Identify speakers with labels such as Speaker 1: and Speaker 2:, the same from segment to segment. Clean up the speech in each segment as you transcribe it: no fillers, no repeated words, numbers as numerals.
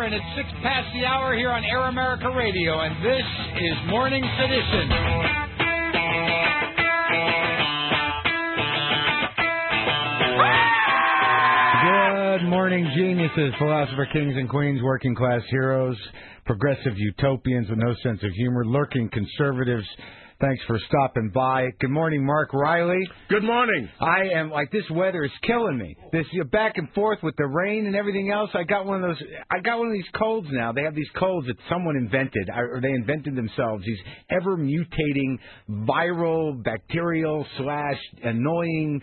Speaker 1: hour, and it's 6 past the hour here on Air America Radio, and this is Morning Sedition. Good morning, geniuses, philosopher kings and queens, working class heroes, progressive utopians with no sense of humor, lurking conservatives. Thanks for stopping by. Good morning, Mark Riley.
Speaker 2: Good morning.
Speaker 1: I am like, this weather is killing me. This back and forth with the rain and everything else. I got one of these colds now. They have these colds that someone invented, or they invented themselves. These ever mutating viral, bacterial / annoying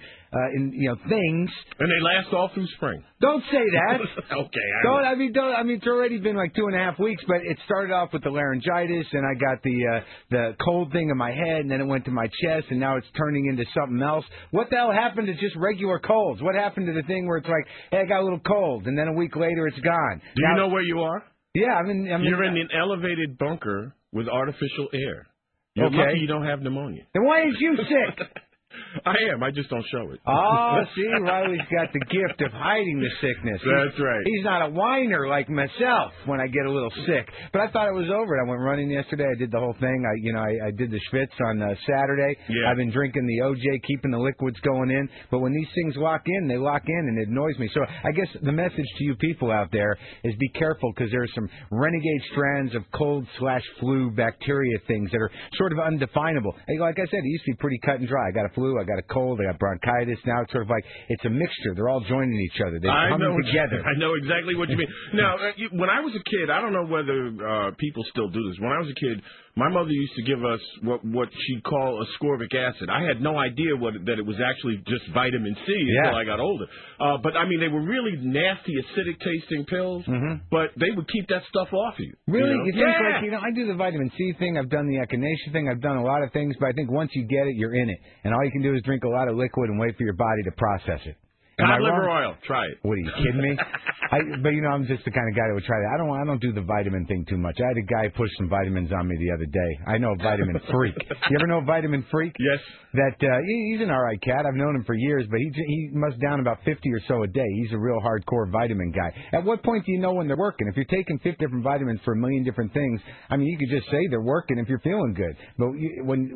Speaker 1: things.
Speaker 2: And they last all through spring.
Speaker 1: Don't say that.
Speaker 2: Okay.
Speaker 1: I mean, it's already been like 2.5 weeks, but it started off with the laryngitis, and I got the cold thing in my head, and then it went to my chest, and now it's turning into something else. What the hell happened to just regular colds? What happened to the thing where it's like, hey, I got a little cold, and then a week later it's gone?
Speaker 2: Do you know where you are?
Speaker 1: Yeah,
Speaker 2: you're in an elevated bunker with artificial air. You're lucky you don't have pneumonia.
Speaker 1: Then why ain't you sick?
Speaker 2: I am. I just don't show it.
Speaker 1: Oh, see, Riley's got the gift of hiding the sickness.
Speaker 2: That's right.
Speaker 1: He's not a whiner like myself when I get a little sick. But I thought it was over. I went running yesterday. I did the whole thing. I did the schwitz on Saturday.
Speaker 2: Yeah.
Speaker 1: I've been drinking the OJ, keeping the liquids going in. But when these things lock in, they lock in, and it annoys me. So I guess the message to you people out there is be careful, because there's some renegade strands of cold/flu bacteria things that are sort of undefinable. Like I said, it used to be pretty cut and dry. I got a flu, I got a cold, I got bronchitis. Now it's sort of like it's a mixture. They're all joining each other. They're coming together.
Speaker 2: I know exactly what you mean. Now, when I was a kid, I don't know whether people still do this. When I was a kid, my mother used to give us what she'd call ascorbic acid. I had no idea that it was actually just vitamin C until I got older. But, I mean, they were really nasty, acidic-tasting pills, but they would keep that stuff off you.
Speaker 1: Really?
Speaker 2: You
Speaker 1: think, I do the vitamin C thing. I've done the echinacea thing. I've done a lot of things, but I think once you get it, you're in it. And all you can do is drink a lot of liquid and wait for your body to process it.
Speaker 2: Cod liver oil. Try it.
Speaker 1: What, are you kidding me? But I'm just the kind of guy that would try that. I don't do the vitamin thing too much. I had a guy push some vitamins on me the other day. I know Vitamin Freak. You ever know Vitamin Freak?
Speaker 2: Yes.
Speaker 1: That he's an all right cat. I've known him for years, but he must down about 50 or so a day. He's a real hardcore vitamin guy. At what point do you know when they're working? If you're taking 50 different vitamins for a million different things, I mean, you could just say they're working if you're feeling good. But when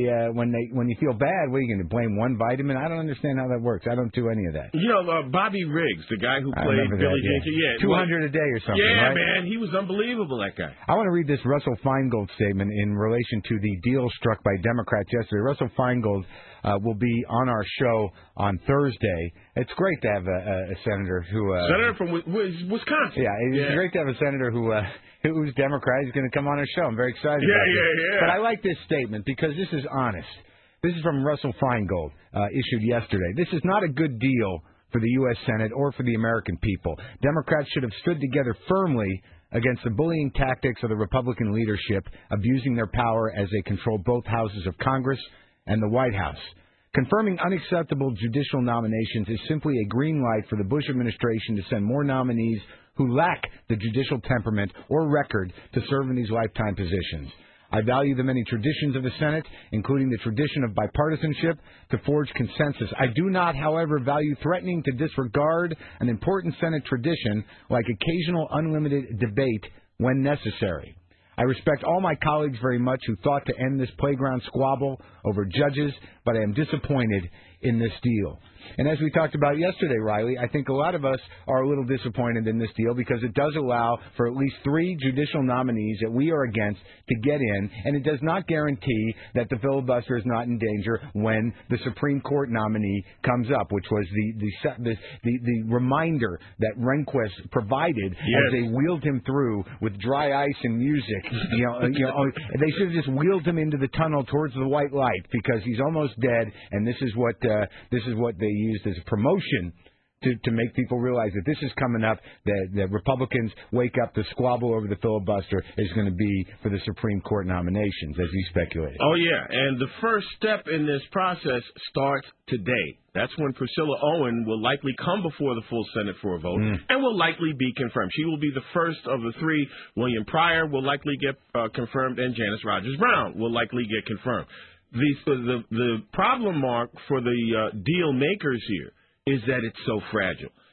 Speaker 1: you feel bad, what are you going to blame one vitamin? I don't understand how that works. I don't do any of that.
Speaker 2: You know, Bobby Riggs, the guy who played Billy Jean.
Speaker 1: 200 a day or something,
Speaker 2: yeah,
Speaker 1: right?
Speaker 2: man, he was unbelievable, that guy.
Speaker 1: I want to read this Russell Feingold statement in relation to the deal struck by Democrats yesterday. Russell Feingold will be on our show on Thursday. It's great to have a senator who...
Speaker 2: senator from Wisconsin.
Speaker 1: Yeah, it's great to have a senator who's Democrat. He's going to come on our show. I'm very excited about this.
Speaker 2: Yeah.
Speaker 1: But I like this statement because this is honest. This is from Russell Feingold, issued yesterday. This is not a good deal for the U.S. Senate or for the American people. Democrats should have stood together firmly against the bullying tactics of the Republican leadership, abusing their power as they control both houses of Congress and the White House. Confirming unacceptable judicial nominations is simply a green light for the Bush administration to send more nominees who lack the judicial temperament or record to serve in these lifetime positions. I value the many traditions of the Senate, including the tradition of bipartisanship, to forge consensus. I do not, however, value threatening to disregard an important Senate tradition like occasional unlimited debate when necessary. I respect all my colleagues very much who thought to end this playground squabble over judges, but I am disappointed in this deal. And as we talked about yesterday, Riley, I think a lot of us are a little disappointed in this deal because it does allow for at least 3 judicial nominees that we are against to get in, and it does not guarantee that the filibuster is not in danger when the Supreme Court nominee comes up, which was the reminder that Rehnquist provided as they wheeled him through with dry ice and music. They should have just wheeled him into the tunnel towards the white light because he's almost dead, and this is what they used as a promotion to make people realize that this is coming up, that the Republicans wake up, the squabble over the filibuster is going to be for the Supreme Court nominations, as you speculated.
Speaker 2: Oh, yeah, and the first step in this process starts today. That's when Priscilla Owen will likely come before the full Senate for a vote and will likely be confirmed. She will be the first of the 3. William Pryor will likely get confirmed, and Janice Rogers Brown will likely get confirmed. The problem, Mark, for the deal makers here is that it's so fragile.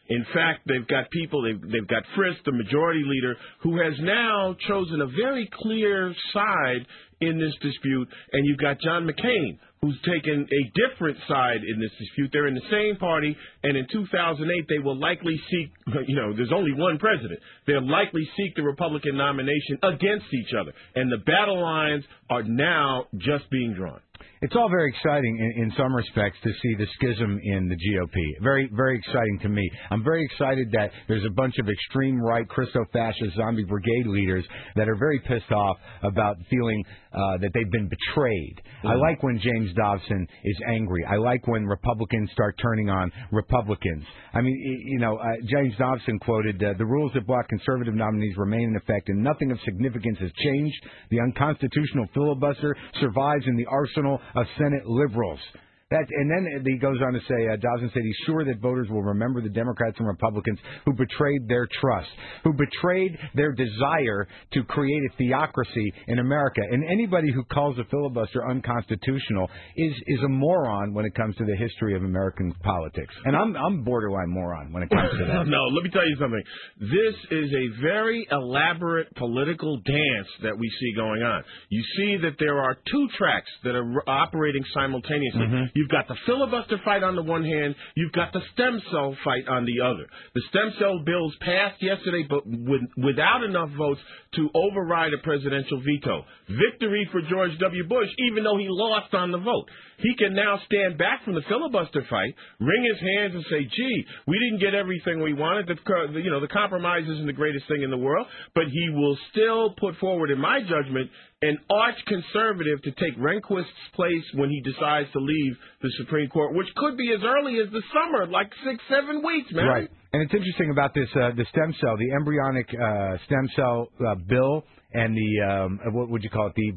Speaker 2: In fact, they've got people, they've got Frist, the majority leader, who has now chosen a very clear side in this dispute, and you've got John McCain, who's taken a different side in this dispute. They're in the same party, and in 2008, they will likely seek, there's only one president. They'll likely seek the Republican nomination against each other, and the battle lines are now just being drawn.
Speaker 1: It's all very exciting in some respects to see the schism in the GOP. Very, very exciting to me. I'm very excited that there's a bunch of extreme right, Christo-fascist, zombie brigade leaders that are very pissed off about feeling that they've been betrayed. Mm-hmm. I like when James Dobson is angry. I like when Republicans start turning on Republicans. I mean, James Dobson quoted, the rules that block conservative nominees remain in effect and nothing of significance has changed. The unconstitutional filibuster survives in the arsenal of Senate liberals. And then he goes on to say, Dobson said he's sure that voters will remember the Democrats and Republicans who betrayed their trust, who betrayed their desire to create a theocracy in America. And anybody who calls a filibuster unconstitutional is a moron when it comes to the history of American politics. And I'm borderline moron when it comes to that.
Speaker 2: No, let me tell you something. This is a very elaborate political dance that we see going on. You see that there are two tracks that are operating simultaneously. Mm-hmm. You've got the filibuster fight on the one hand. You've got the stem cell fight on the other. The stem cell bills passed yesterday, but without enough votes to override a presidential veto. Victory for George W. Bush, even though he lost on the vote. He can now stand back from the filibuster fight, wring his hands and say, gee, we didn't get everything we wanted. The compromise isn't the greatest thing in the world, but he will still put forward, in my judgment, an arch conservative to take Rehnquist's place when he decides to leave the Supreme Court, which could be as early as the summer, like 6-7 weeks, man.
Speaker 1: Right. And it's interesting about this, the stem cell, the embryonic stem cell bill, and the what would you call it? The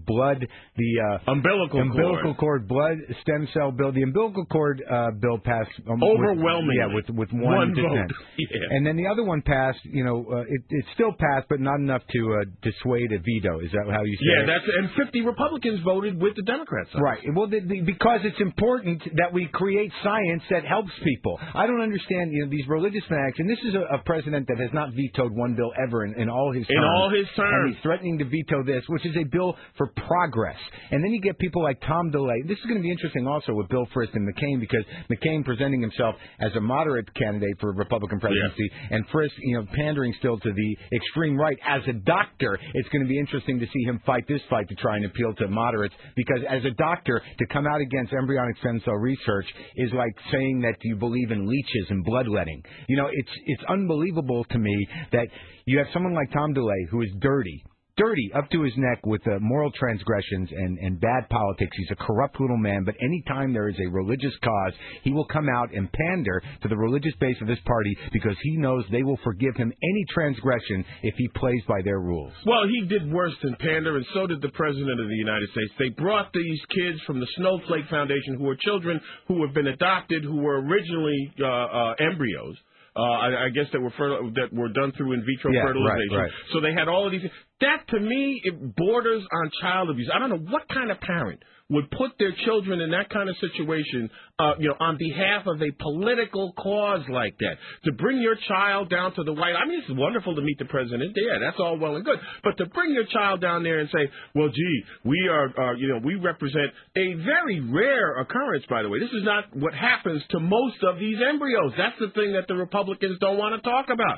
Speaker 1: umbilical cord blood stem cell bill. The umbilical cord bill passed
Speaker 2: overwhelmingly.
Speaker 1: With one dissent.
Speaker 2: Yeah.
Speaker 1: And then the other one passed. It still passed, but not enough to dissuade a veto. Is that how you say it?
Speaker 2: Yeah, and 50 Republicans voted with the Democrats.
Speaker 1: Right. Well, because it's important that we create science that helps people. I don't understand. These religious fanatics, and this is a president that has not vetoed one bill ever in all his terms.
Speaker 2: In all his terms.
Speaker 1: And he's threatening to veto this, which is a bill for progress. And then you get people like Tom DeLay. This is going to be interesting also with Bill Frist and McCain, because McCain presenting himself as a moderate candidate for Republican presidency, and Frist, pandering still to the extreme right. As a doctor, it's going to be interesting to see him fight this fight to try and appeal to moderates, because as a doctor, to come out against embryonic stem cell research is like saying that you believe in leeches and bloodletting. It's unbelievable to me that you have someone like Tom DeLay who is dirty up to his neck with moral transgressions and bad politics. He's a corrupt little man, but anytime there is a religious cause, he will come out and pander to the religious base of his party because he knows they will forgive him any transgression if he plays by their rules.
Speaker 2: Well, he did worse than pander, and so did the President of the United States. They brought these kids from the Snowflake Foundation who are children who have been adopted, who were originally embryos. I guess that were done through in vitro fertilization.
Speaker 1: Right.
Speaker 2: So they had all of these. That, to me, it borders on child abuse. I don't know what kind of parent would put their children in that kind of situation, on behalf of a political cause like that. To bring your child down to the White House. I mean, it's wonderful to meet the president. Yeah, that's all well and good. But to bring your child down there and say, well, gee, we we represent a very rare occurrence, by the way. This is not what happens to most of these embryos. That's the thing that the Republicans don't want to talk about.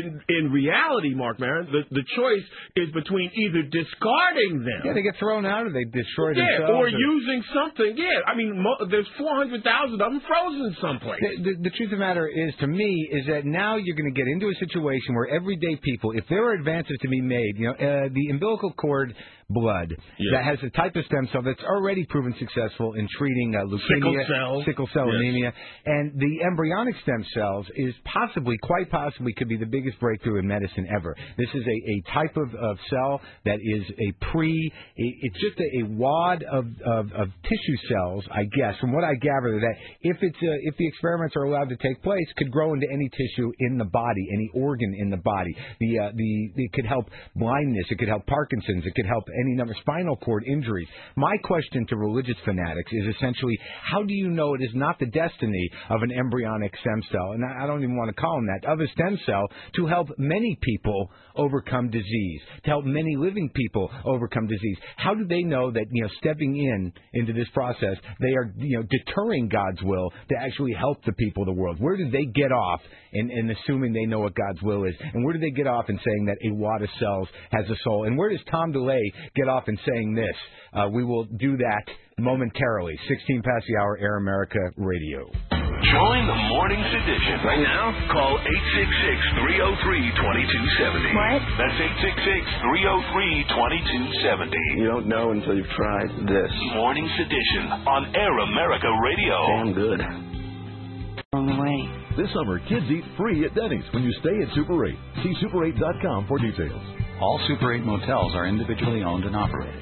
Speaker 2: In reality, Mark Maron, the choice is between either discarding them.
Speaker 1: Yeah, they get thrown out or they destroy themselves.
Speaker 2: Or using something. Yeah, I mean, there's 400,000 of them frozen someplace.
Speaker 1: The truth of the matter is, to me, is that now you're going to get into a situation where everyday people, if there are advances to be made, the umbilical cord blood that has a type of stem cell that's already proven successful in treating leukemia, sickle cell anemia, and the embryonic stem cells is quite possibly could be the biggest breakthrough in medicine ever. This is a type of cell that is it's just a wad of of tissue cells, I guess, from what I gather, that if the experiments are allowed to take place, could grow into any tissue in the body, any organ in the body. It could help blindness, it could help Parkinson's, it could help any number of spinal cord injuries. My question to religious fanatics is essentially, how do you know it is not the destiny of an embryonic stem cell, and I don't even want to call them that, of a stem cell, to help many people overcome disease, to help many living people overcome disease? How do they know that, stepping into this process, they are, deterring God's will to actually help the people of the world? Where do they get off in assuming they know what God's will is? And where do they get off in saying that a wad of cells has a soul? And where does Tom DeLay get off in saying this? We will do that momentarily. 16 past the hour, Air America Radio.
Speaker 3: Join the Morning Sedition. Right now, call 866-303-2270.
Speaker 4: What?
Speaker 3: That's 866-303-2270.
Speaker 5: You don't know until you've tried this.
Speaker 3: Morning Sedition on Air America Radio.
Speaker 5: Damn good.
Speaker 4: Wrong way.
Speaker 6: This summer, kids eat free at Denny's when you stay at Super 8. See Super8.com for details.
Speaker 7: All Super 8 motels are individually owned and operated.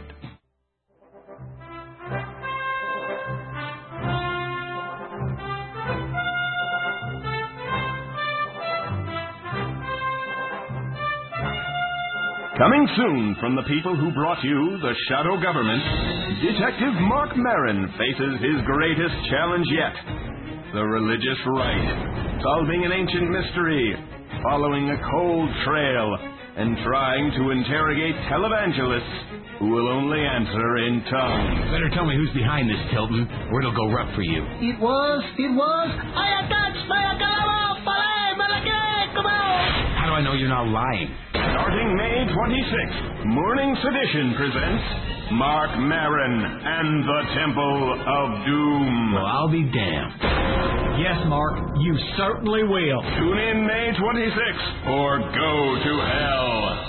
Speaker 8: Coming soon from the people who brought you the Shadow Government, Detective Mark Maron faces his greatest challenge yet, the religious right, solving an ancient mystery, following a cold trail, and trying to interrogate televangelists who will only answer in tongues.
Speaker 9: Better tell me who's behind this, Tilton, or it'll go rough for you.
Speaker 10: It was.
Speaker 9: How do I know you're not lying?
Speaker 8: Starting May 26th, Morning Sedition presents Mark Maron and the Temple of Doom.
Speaker 9: Well, I'll be damned.
Speaker 10: Yes, Mark, you certainly will.
Speaker 8: Tune in May 26th or go to hell.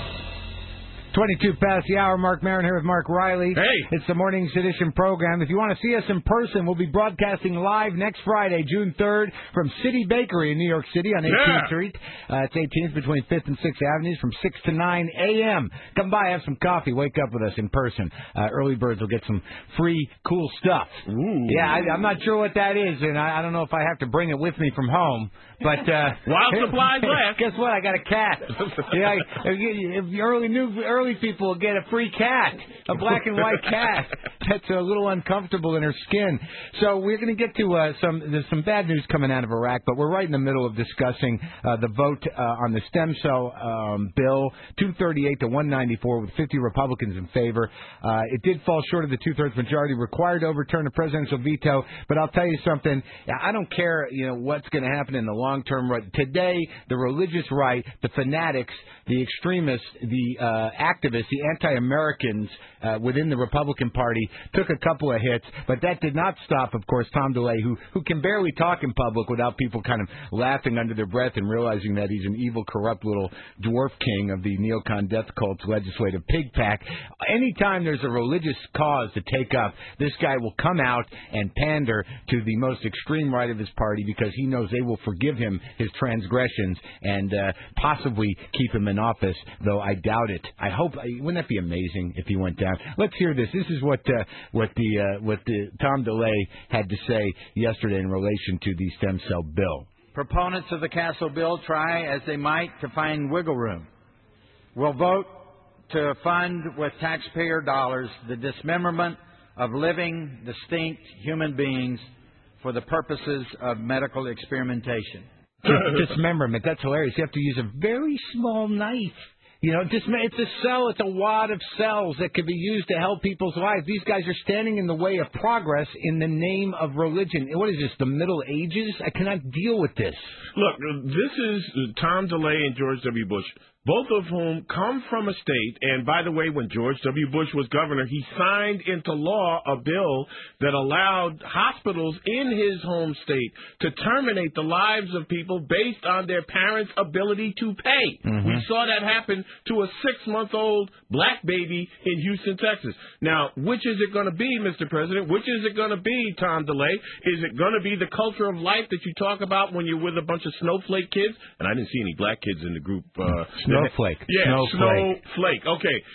Speaker 1: 22 past the hour. Mark Maron here with Mark Riley.
Speaker 2: Hey.
Speaker 1: It's the Morning Sedition program. If you want to see us in person, we'll be broadcasting live next Friday, June 3rd, from City Bakery in New York City on 18th Street. It's 18th between 5th and 6th Avenues from 6 to 9 a.m. Come by, have some coffee, wake up with us in person. Early birds will get some free, cool stuff.
Speaker 2: Ooh.
Speaker 1: Yeah, I'm not sure what that is, and I don't know if I have to bring it with me from home. But
Speaker 2: while supplies last.
Speaker 1: Guess what? I got a cat. Yeah, early people get a free cat, a black and white cat that's a little uncomfortable in her skin. So we're going to get to there's some bad news coming out of Iraq, but we're right in the middle of discussing the vote on the stem cell bill, 238 to 194, with 50 Republicans in favor. It did fall short of the two-thirds majority required to overturn the presidential veto. But I'll tell you something. I don't care, what's going to happen in the long term. Today, the religious right, the fanatics, the extremists, the activists, the anti-Americans within the Republican Party took a couple of hits, but that did not stop, of course, Tom DeLay, who can barely talk in public without people kind of laughing under their breath and realizing that he's an evil, corrupt little dwarf king of the neocon death cult's legislative pig pack. Anytime there's a religious cause to take up, this guy will come out and pander to the most extreme right of his party because he knows they will forgive him his transgressions and possibly keep him in office, though I doubt it. I hope. Wouldn't that be amazing if he went down? Let's hear this. This is what the Tom DeLay had to say yesterday in relation to the stem cell bill.
Speaker 11: Proponents of the Castle bill try as they might to find wiggle room. Will vote to fund with taxpayer dollars the dismemberment of living, distinct human beings for the purposes of medical experimentation.
Speaker 1: Dismemberment. That's hilarious. You have to use a very small knife. It's a cell. It's a wad of cells that could be used to help people's lives. These guys are standing in the way of progress in the name of religion. What is this, the Middle Ages? I cannot deal with this.
Speaker 2: Look, this is Tom DeLay and George W. Bush, both of whom come from a state, and by the way, when George W. Bush was governor, he signed into law a bill that allowed hospitals in his home state to terminate the lives of people based on their parents' ability to pay. Mm-hmm. We saw that happen to a 6-month-old black baby in Houston, Texas. Now, which is it going to be, Mr. President? Which is it going to be, Tom DeLay? Is it going to be the culture of life that you talk about when you're with a bunch of snowflake kids? And I didn't see any black kids in the group.
Speaker 1: Snowflake.
Speaker 2: Yeah,
Speaker 1: Snowflake.
Speaker 2: Snowflake. Okay. Now,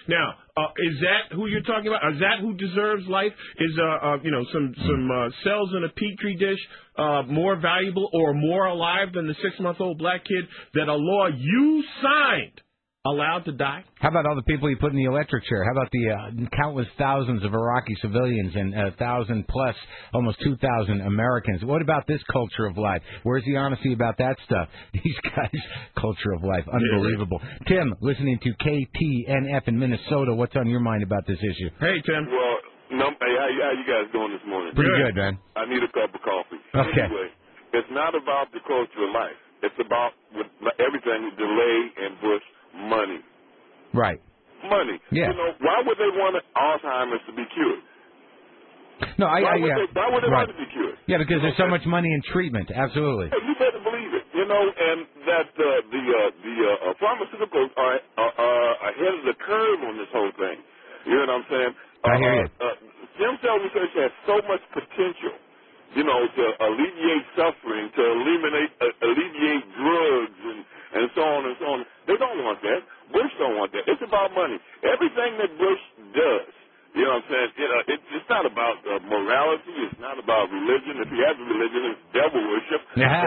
Speaker 2: Is that who you're talking about? Is that who deserves life? Is some cells in a petri dish more valuable or more alive than the 6-month-old black kid that a law you signed allowed to die?
Speaker 1: How about all the people you put in the electric chair? How about the countless thousands of Iraqi civilians and 1,000 plus, almost 2,000 Americans? What about this culture of life? Where's the honesty about that stuff? These guys, culture of life, unbelievable. Tim, listening to KTNF in Minnesota, what's on your mind about this issue?
Speaker 2: Hey, Tim.
Speaker 12: Well, hey, how you guys doing this morning?
Speaker 1: Pretty good, man.
Speaker 12: I need a cup of coffee.
Speaker 1: Okay.
Speaker 12: Anyway, it's not about the culture of life. It's about everything with delay and Bush. Money.
Speaker 1: Right.
Speaker 12: Money.
Speaker 1: Yeah.
Speaker 12: You know, why would they want Alzheimer's to be cured?
Speaker 1: No,
Speaker 12: why would they want it to be cured?
Speaker 1: Yeah, because there's so much money in treatment. Absolutely.
Speaker 12: Hey, you better believe it. You know, and that the pharmaceuticals are ahead of the curve on this whole thing. You know what I'm saying?
Speaker 1: I hear you.
Speaker 12: Stem cell research has so much potential. You know, to alleviate suffering, to alleviate drugs and so on and so on. They don't want that. Bush don't want that. It's about money. Everything that Bush does, you know what I'm saying? It's not about morality. It's not about religion. If he has a religion, it's devil worship.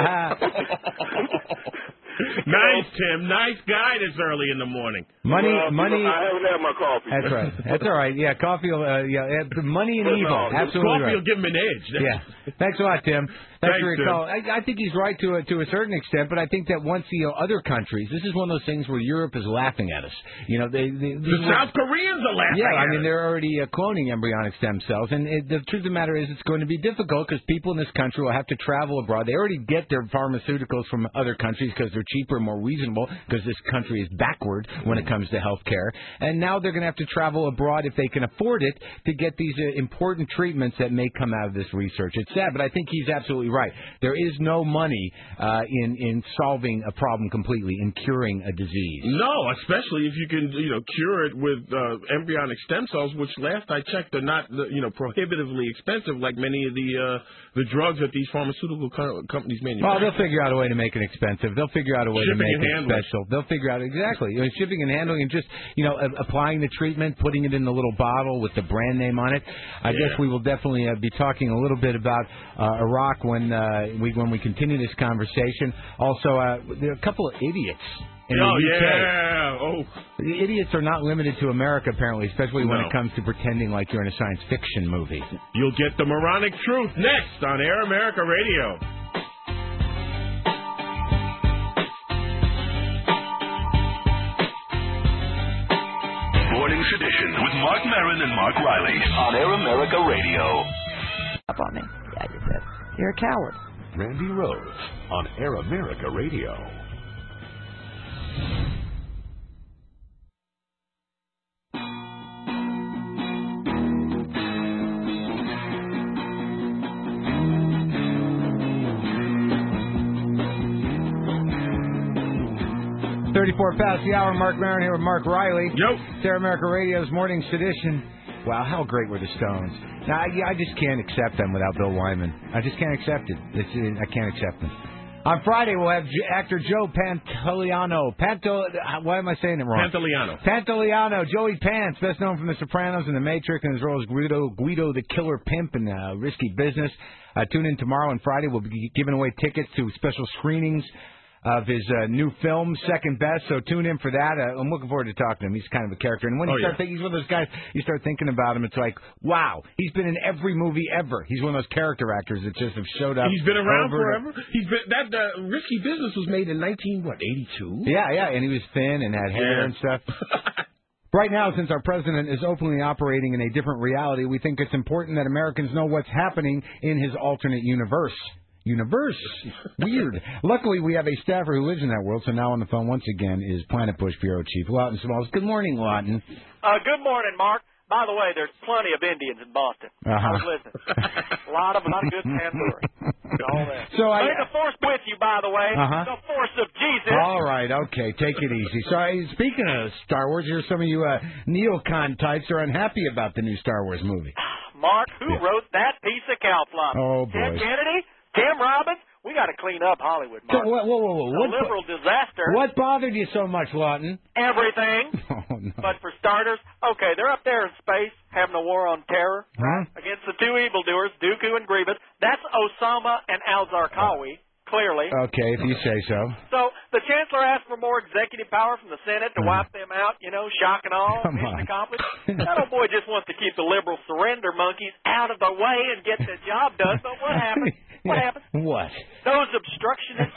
Speaker 2: Nice, Tim. Nice guy this early in the morning.
Speaker 1: Money.
Speaker 12: I haven't had my coffee.
Speaker 1: That's right. That's all right. Yeah, coffee will, money and evil. Absolutely
Speaker 2: coffee
Speaker 1: right.
Speaker 2: will give him an edge.
Speaker 1: Yeah. Thanks a lot, Tim. Thanks for your
Speaker 2: Tim.
Speaker 1: call. I think he's right to a certain extent, but I think that once other countries, this is one of those things where Europe is laughing at us. You know, the
Speaker 2: South Koreans are laughing.
Speaker 1: Yeah,
Speaker 2: at
Speaker 1: I mean
Speaker 2: us.
Speaker 1: they're already cloning embryonic stem cells, and the truth of the matter is it's going to be difficult because people in this country will have to travel abroad. They already get their pharmaceuticals from other countries because they're cheaper and more reasonable because this country is backward when it comes to health care, and now they're going to have to travel abroad if they can afford it to get these important treatments that may come out of this research. It's sad, but I think he's absolutely right. There is no money in solving a problem completely, in curing a disease.
Speaker 2: No, especially if you can, cure it with embryonic stem cells, which last I checked are not, prohibitively expensive like many of the drugs that these pharmaceutical companies manufacture.
Speaker 1: Well, they'll figure out a way to make it expensive. They'll figure out a way to make it special. They'll figure out exactly shipping and handling and just applying the treatment, putting it in the little bottle with the brand name on it. I guess we will definitely be talking a little bit about Iraq when we continue this conversation. Also, there are a couple of idiots in the UK.
Speaker 2: Yeah. Oh.
Speaker 1: The idiots are not limited to America, apparently, especially when it comes to pretending like you're in a science fiction movie.
Speaker 2: You'll get the moronic truth next on Air America Radio.
Speaker 3: Morning Sedition with Mark Maron and Mark Riley on Air America Radio.
Speaker 4: Up on me. Yeah, you said. You're a coward.
Speaker 6: Randy Rhodes on Air America Radio.
Speaker 1: .34 past the hour. Mark Maron here with Mark Riley.
Speaker 2: Yep.
Speaker 1: It's Air America Radio's Morning Sedition. Wow, how great were the Stones? Now, I just can't accept them without Bill Wyman. I just can't accept it. I can't accept them. On Friday, we'll have actor Joe Pantoliano. Why am I saying it wrong? Pantoliano. Joey Pants, best known from The Sopranos and The Matrix, and his role as Guido the Killer Pimp in Risky Business. Tune in tomorrow and Friday. We'll be giving away tickets to special screenings of his new film, Second Best, so tune in for that. I'm looking forward to talking to him. He's kind of a character. And when you start thinking, he's one of those guys, you start thinking about him, it's like, wow, he's been in every movie ever. He's one of those character actors that just have showed up.
Speaker 2: He's been around forever. He's been Risky Business was made in 1982?
Speaker 1: Yeah, and he was thin and had hair and stuff. Right now, since our president is openly operating in a different reality, we think it's important that Americans know what's happening in his alternate universe. Weird. Luckily, we have a staffer who lives in that world, so now on the phone once again is Planet Bush Bureau Chief Lawton Smalls. Good morning, Lawton.
Speaker 13: Good morning, Mark. By the way, there's plenty of Indians in Boston. I was listening. A lot of good tandoori. All that.
Speaker 1: So
Speaker 13: May the force with you, by the way. The force of Jesus.
Speaker 1: All right, okay, take it easy. So, speaking of Star Wars, here's some of you neocon types are unhappy about the new Star Wars movie.
Speaker 13: Mark, who wrote that piece of cow flop?
Speaker 1: Oh, boy.
Speaker 13: Ted Kennedy? Tim Robbins? We got to clean up Hollywood,
Speaker 1: So,
Speaker 13: Mark.
Speaker 1: whoa.
Speaker 13: It's a liberal disaster.
Speaker 1: What bothered you so much, Lawton?
Speaker 13: Everything.
Speaker 1: Oh, no.
Speaker 13: But for starters, okay, they're up there in space having a war on terror against the two evildoers, Dooku and Grievous. That's Osama and Al-Zarqawi, clearly.
Speaker 1: Okay, if you say so.
Speaker 13: So the Chancellor asked for more executive power from the Senate to wipe them out, shock and awe, mission accomplished. That old boy just wants to keep the liberal surrender monkeys out of the way and get the job done. But what happened? What happened?
Speaker 1: What?
Speaker 13: Those obstructionist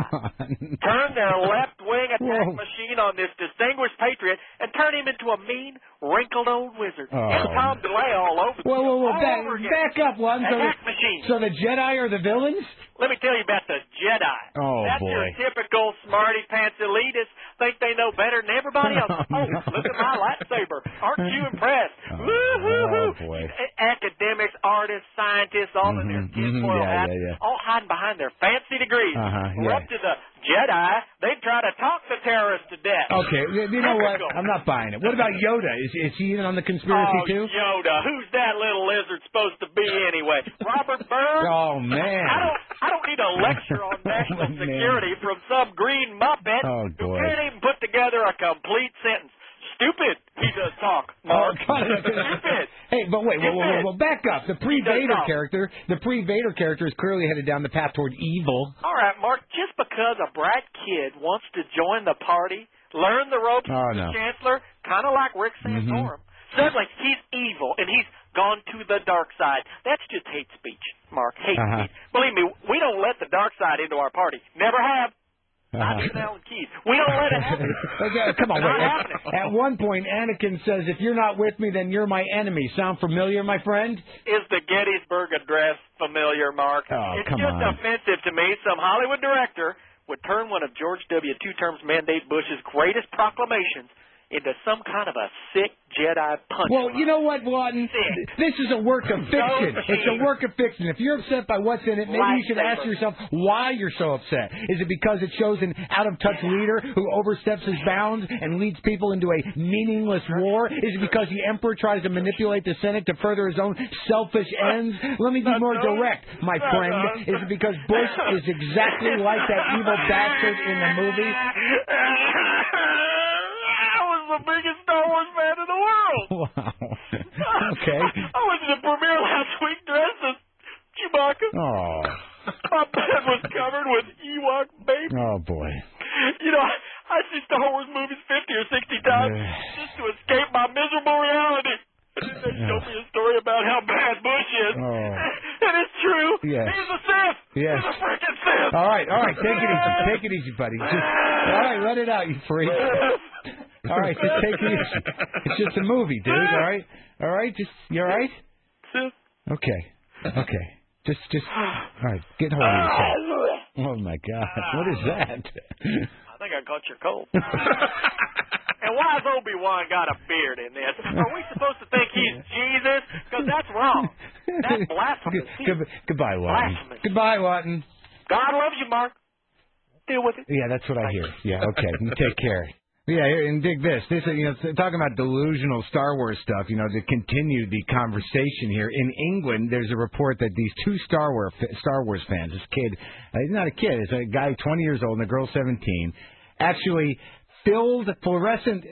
Speaker 13: Jedi turned their left-wing attack machine on this distinguished patriot and turned him into a mean, wrinkled old wizard. And Tom DeLay all over.
Speaker 1: Whoa. Back up, Lawton.
Speaker 13: Attack machine.
Speaker 1: So the Jedi are the villains?
Speaker 13: Let me tell you about the Jedi.
Speaker 1: Oh,
Speaker 13: That's
Speaker 1: boy.
Speaker 13: your typical smarty pants elitist. Think they know better than everybody else. Oh, look at my lightsaber. Aren't you impressed?
Speaker 1: Oh, boy.
Speaker 13: Academics, artists, scientists, all in their tinfoil hats, all hiding behind their fancy degrees. We're up to the Jedi. They try to talk the terrorists to death.
Speaker 1: Okay, you know what? I'm not buying it. What about Yoda? Is he in on the conspiracy too?
Speaker 13: Yoda. Who's that little lizard supposed to be anyway? Robert Byrne?
Speaker 1: Oh, man.
Speaker 13: I don't need a lecture on national security from some green muppet who can't even put together a complete sentence. Stupid, he does talk, Mark. Stupid.
Speaker 1: Hey, but wait, back up. The pre-Vader character is clearly headed down the path toward evil.
Speaker 13: All right, Mark, just because a bright kid wants to join the party, learn the ropes of the Chancellor, kind of like Rick Santorum, suddenly he's evil and he's gone to the dark side. That's just hate speech, Mark, hate speech. Believe me, we don't let the dark side into our party. Never have. Not even Alan Keyes. We don't let it happen.
Speaker 1: Okay, come on, wait. At one point, Anakin says, "If you're not with me, then you're my enemy." Sound familiar, my friend?
Speaker 13: Is the Gettysburg Address familiar, Mark? It's
Speaker 1: come
Speaker 13: just
Speaker 1: on.
Speaker 13: offensive to me. Some Hollywood director would turn one of George W. two-terms mandate Bush's greatest proclamations into some kind of a sick Jedi punch.
Speaker 1: Well, you know what, Lawton? This is a work of fiction. It's a work of fiction. If you're upset by what's in it, maybe you should ask yourself why you're so upset. Is it because it shows an out-of-touch leader who oversteps his bounds and leads people into a meaningless war? Is it because the Emperor tries to manipulate the Senate to further his own selfish ends? Let me be more direct, my friend. Is it because Bush is exactly like that evil bastard in the movie?
Speaker 13: The biggest Star Wars fan in the world.
Speaker 1: Wow. Okay.
Speaker 13: I went to the premiere last week dressed as Chewbacca.
Speaker 1: Oh.
Speaker 13: My bed was covered with Ewok babies.
Speaker 1: Oh, boy.
Speaker 13: I see Star Wars movies 50 or 60 times just to escape my miserable reality. And then they show me a story about how bad Bush is. And it's true.
Speaker 1: Yes.
Speaker 13: He's a Sith.
Speaker 1: Yes.
Speaker 13: He's a freaking Sith.
Speaker 1: All right. Take it easy, buddy. All right, let it out, you freak. All right, just take it easy. It's just a movie, dude. All right. You all right? Okay. Just. All right. Get hold of yourself. Oh my God! What is that?
Speaker 13: I think I caught your cold. And why has Obi-Wan got a beard in this? Are we supposed to think he's Jesus? Because that's wrong. That's blasphemous.
Speaker 1: Goodbye, Lawton. Goodbye, Lawton.
Speaker 13: God loves you, Mark. Deal with it.
Speaker 1: Yeah, that's what I hear. Yeah, okay. Take care. Yeah, and dig this. Talking about delusional Star Wars stuff, to continue the conversation here. In England, there's a report that these two Star Wars fans, this kid, he's not a kid, it's a guy 20 years old and a girl 17, actually filled fluorescent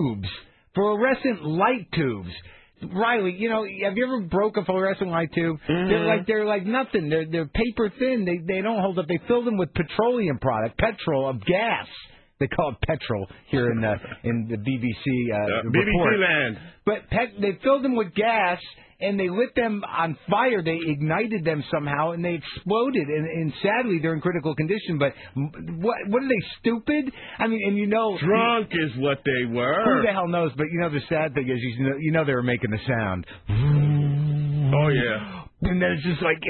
Speaker 1: light tubes. Riley, have you ever broke a fluorescent light tube? They're like nothing. They're paper thin. They don't hold up. They fill them with petroleum petrol of gas. They call it petrol here in the BBC report.
Speaker 2: BBC land.
Speaker 1: But they filled them with gas, and they lit them on fire. They ignited them somehow, and they exploded. And sadly, they're in critical condition. But what are they, stupid? I mean, and
Speaker 2: drunk is what they were.
Speaker 1: Who the hell knows? But the sad thing is, they were making the sound.
Speaker 2: Oh yeah.
Speaker 1: And then it's just like.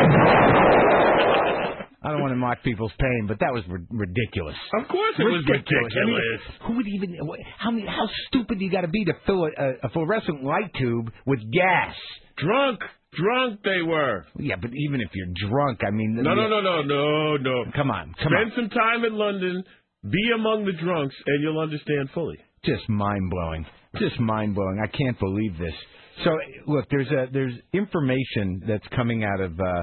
Speaker 1: I don't want to mock people's pain, but that was ridiculous.
Speaker 2: Of course it was ridiculous.
Speaker 1: I mean, who would even? How stupid do you got to be to fill a fluorescent light tube with gas?
Speaker 2: Drunk they were.
Speaker 1: Yeah, but even if you're drunk, I mean.
Speaker 2: No.
Speaker 1: Come on.
Speaker 2: Spend some time in London, be among the drunks, and you'll understand fully.
Speaker 1: Just mind blowing. I can't believe this. So look, there's information that's coming out of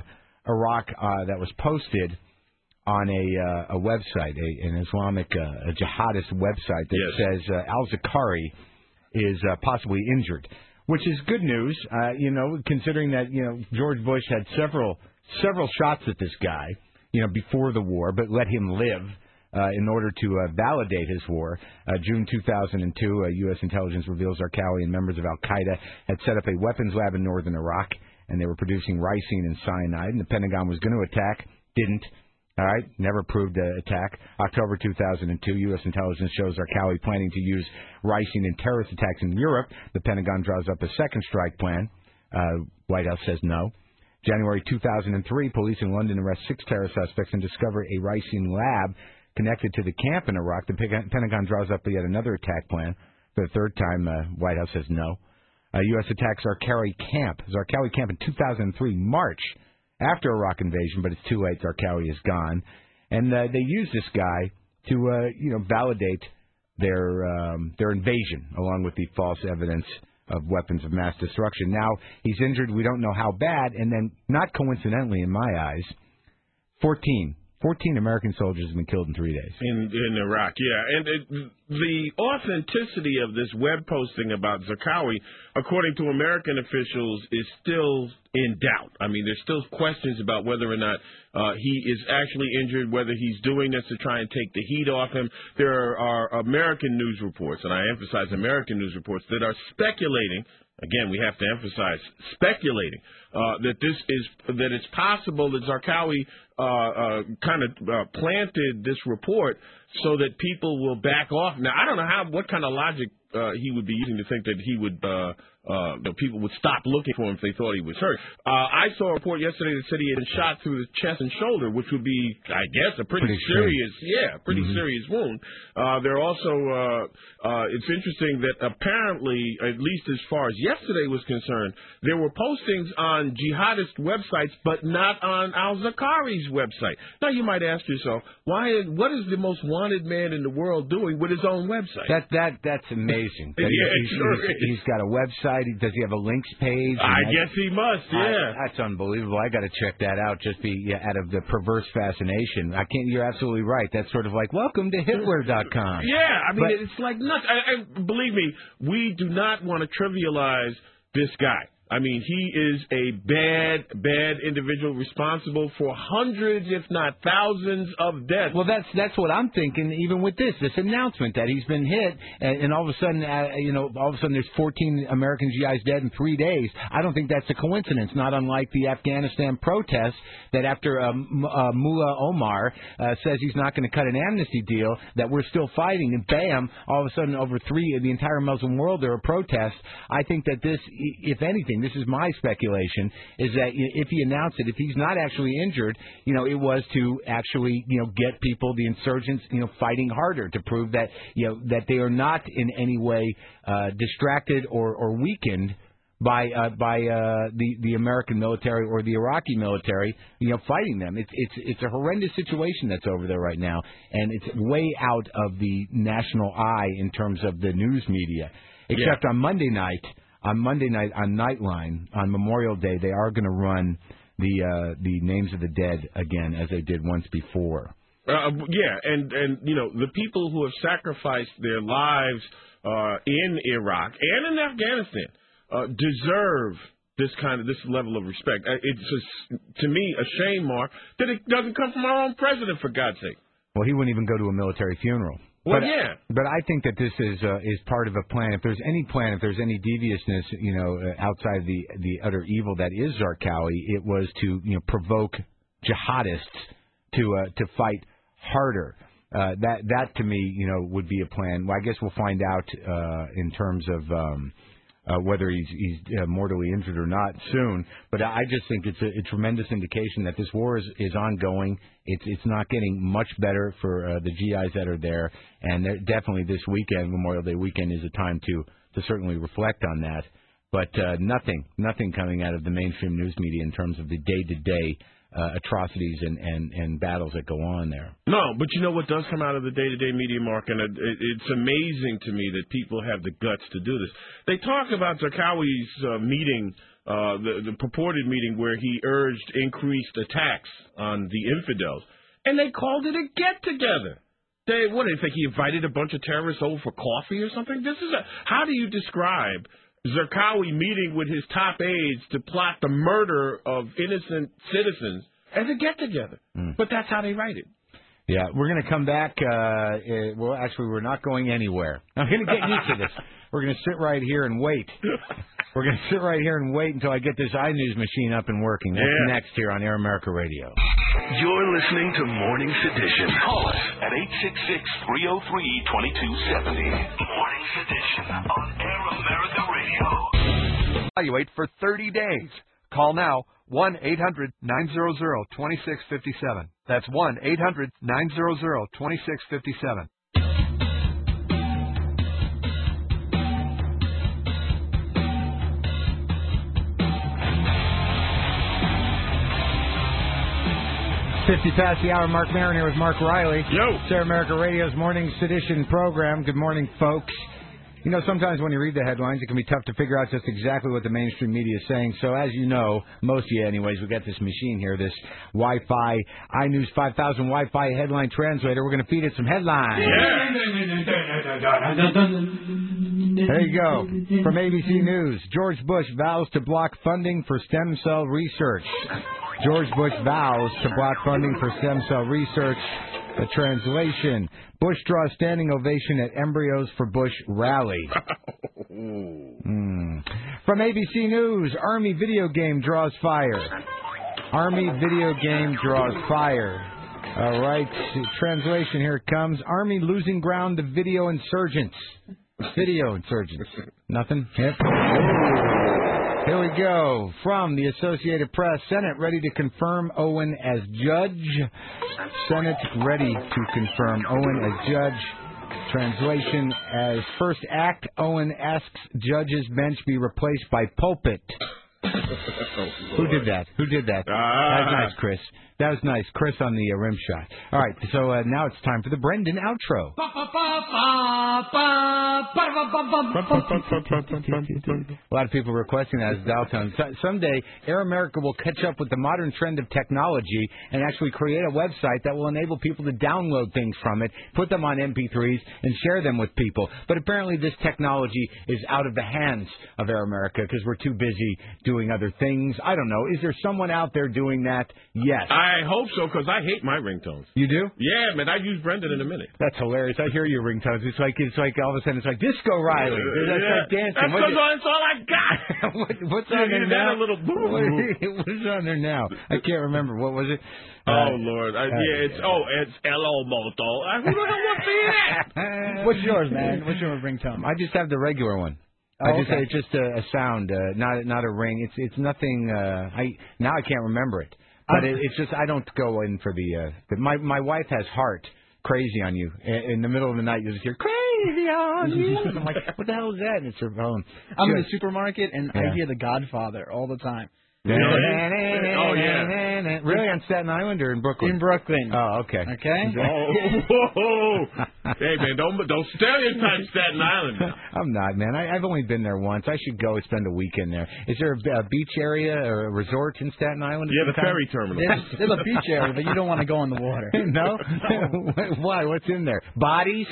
Speaker 1: Iraq that was posted on a website, an Islamic a jihadist website that says al-Zakari is possibly injured, which is good news, considering that, George Bush had several shots at this guy, before the war, but let him live in order to validate his war. June 2002, U.S. intelligence reveals Zarqawi and members of al-Qaeda had set up a weapons lab in northern Iraq, and they were producing ricin and cyanide, and the Pentagon was going to attack, didn't. All right, never proved the attack. October 2002, U.S. intelligence shows Zarqawi planning to use ricin in terrorist attacks in Europe. The Pentagon draws up a second strike plan. White House says no. January 2003, police in London arrest 6 terror suspects and discover a ricin lab connected to the camp in Iraq. The Pentagon draws up yet another attack plan. For the third time, White House says no. U.S. attacks Zarqawi camp in 2003, March, after Iraq invasion, but it's too late. Zarqawi is gone. And they use this guy to, validate their invasion, along with the false evidence of weapons of mass destruction. Now, he's injured. We don't know how bad. And then, not coincidentally in my eyes, 14 American soldiers have been killed in 3 days.
Speaker 2: In Iraq, yeah. And the authenticity of this web posting about Zarqawi, according to American officials, is still in doubt. I mean, there's still questions about whether or not he is actually injured, whether he's doing this to try and take the heat off him. There are American news reports, and I emphasize American news reports, that are speculating. Again, we have to emphasize speculating that it's possible that Zarqawi planted this report so that people will back off. Now, I don't know what kind of logic he would be using to think that he would people would stop looking for him if they thought he was hurt. I saw a report yesterday that said he had been shot through his chest and shoulder, which would be, I guess, a pretty serious, serious wound. There also, it's interesting that apparently, at least as far as yesterday was concerned, there were postings on jihadist websites, but not on al-Zakari's website. Now, you might ask yourself, what is the most wanted man in the world doing with his own website?
Speaker 1: That's amazing. He's got a website. Does he have a links page?
Speaker 2: I guess he must, yeah.
Speaker 1: That's unbelievable. I got to check that out, just out of the perverse fascination. You're absolutely right. That's sort of like, welcome to Hitler.com.
Speaker 2: Yeah, I mean, it's like nuts. Believe me, we do not want to trivialize this guy. I mean, he is a bad individual responsible for hundreds, if not thousands, of deaths.
Speaker 1: Well, that's what I'm thinking. Even with this announcement that he's been hit, and all of a sudden, there's 14 American GIs dead in 3 days. I don't think that's a coincidence. Not unlike the Afghanistan protests that after Mullah Omar says he's not going to cut an amnesty deal, that we're still fighting, and bam, all of a sudden, over the entire Muslim world, there are protests. I think that this, if anything, this is my speculation, is that if he announced it, if he's not actually injured, it was to actually, get people, the insurgents, fighting harder to prove that, that they are not in any way distracted or weakened by the American military or the Iraqi military, fighting them. It's a horrendous situation that's over there right now, and it's way out of the national eye in terms of the news media. Except on Monday night on Nightline, on Memorial Day, they are going to run the names of the dead again, as they did once before.
Speaker 2: And the people who have sacrificed their lives in Iraq and in Afghanistan deserve this level of respect. It's just, to me, a shame, Mark, that it doesn't come from our own president, for God's sake.
Speaker 1: Well, he wouldn't even go to a military funeral.
Speaker 2: Well,
Speaker 1: but I think that this is part of a plan. If there's any plan, if there's any deviousness, outside the utter evil that is Zarqawi, it was to provoke jihadists to fight harder. That to me, would be a plan. Well, I guess we'll find out in terms of whether he's mortally injured or not soon. But I just think it's a tremendous indication that this war is ongoing. It's not getting much better for the GIs that are there, and definitely this weekend, Memorial Day weekend, is a time to certainly reflect on that. But nothing coming out of the mainstream news media in terms of the day-to-day atrocities and battles that go on there.
Speaker 2: No, but you know what does come out of the day-to-day media, Mark, and it's amazing to me that people have the guts to do this. They talk about Zarqawi's meeting the purported meeting where he urged increased attacks on the infidels, and they called it a get-together. What do you think? He invited a bunch of terrorists over for coffee or something? How do you describe Zarqawi meeting with his top aides to plot the murder of innocent citizens as a get-together? But that's how they write it.
Speaker 1: Yeah, we're going to come back. Well, actually, we're not going anywhere. I'm going to get used to this. We're going to sit right here and wait. We're going to sit right here and wait until I get this iNews machine up and working. That's next here on Air America Radio.
Speaker 3: You're listening to Morning Sedition. Call us at 866-303-2270. Morning Sedition on Air America Radio.
Speaker 14: Evaluate for 30 days. Call now, 1-800-900-2657. That's 1-800-900-2657.
Speaker 1: Past the hour. Mark Maron here with Mark Riley.
Speaker 2: Yo.
Speaker 1: It's Air America Radio's Morning Sedition program. Good morning, folks. You know, sometimes when you read the headlines, it can be tough to figure out just exactly what the mainstream media is saying. So as you know, most of you anyways, we got this machine here, this Wi-Fi, iNews 5000 Wi-Fi headline translator. We're going to feed it some headlines.
Speaker 2: Yeah.
Speaker 1: There you go. From ABC News, George Bush vows to block funding for stem cell research. George Bush vows to block funding for stem cell research. A translation. Bush draws standing ovation at Embryos for Bush rally. From ABC News, Army video game draws fire. Army video game draws fire. All right. Translation, here it comes. Army losing ground to video insurgents. Video insurgents. Nothing? Yep. Here we go. From the Associated Press, Senate ready to confirm Owen as judge. Senate ready to confirm Owen as judge. Translation, as first act, Owen asks judge's bench be replaced by pulpit. Who did that? Who did that? That was nice, Chris. That was nice. Chris on the rim shot. All right, so now it's time for the Brendan outro. A lot of people requesting that as dial tone. Someday, Air America will catch up with the modern trend of technology and actually create a website that will enable people to download things from it, put them on MP3s, and share them with people. But apparently this technology is out of the hands of Air America because we're too busy doing other things. I don't know. Is there someone out there doing that? Yes.
Speaker 2: I hope so, because I hate my ringtones.
Speaker 1: You do?
Speaker 2: Yeah, man. I'd use Brendan in a minute.
Speaker 1: That's hilarious. I hear your ringtones. It's like all of a sudden it's like Disco Riley. That's like dancing.
Speaker 2: That's all I got.
Speaker 1: What's on there now?
Speaker 2: A little
Speaker 1: what is on there now? I can't remember. What was it?
Speaker 2: Oh Lord! It's Hello Moto. Who the hell wants to hear that?
Speaker 15: What's yours, man? What's your ringtone?
Speaker 1: I just have the regular one. It's just a sound, not a ring. It's nothing. Now I can't remember it. But it's just I don't go in for the my wife has heart crazy on you in the middle of the night. You just hear crazy on you. I'm like, what the hell is that? And it's her phone.
Speaker 15: I'm in the supermarket and I hear The Godfather all the time.
Speaker 2: Oh yeah.
Speaker 1: Really, on Staten Island or in Brooklyn?
Speaker 15: In Brooklyn.
Speaker 1: Oh, okay.
Speaker 15: Okay.
Speaker 2: Hey man, don't stereotype Staten Island now.
Speaker 1: I'm not, man. I've only been there once. I should go and spend a weekend there. Is there a beach area or a resort in Staten Island?
Speaker 2: Yeah, the ferry terminal.
Speaker 15: There's a beach area, but you don't want to go in the water.
Speaker 1: No? Why? What's in there? Bodies?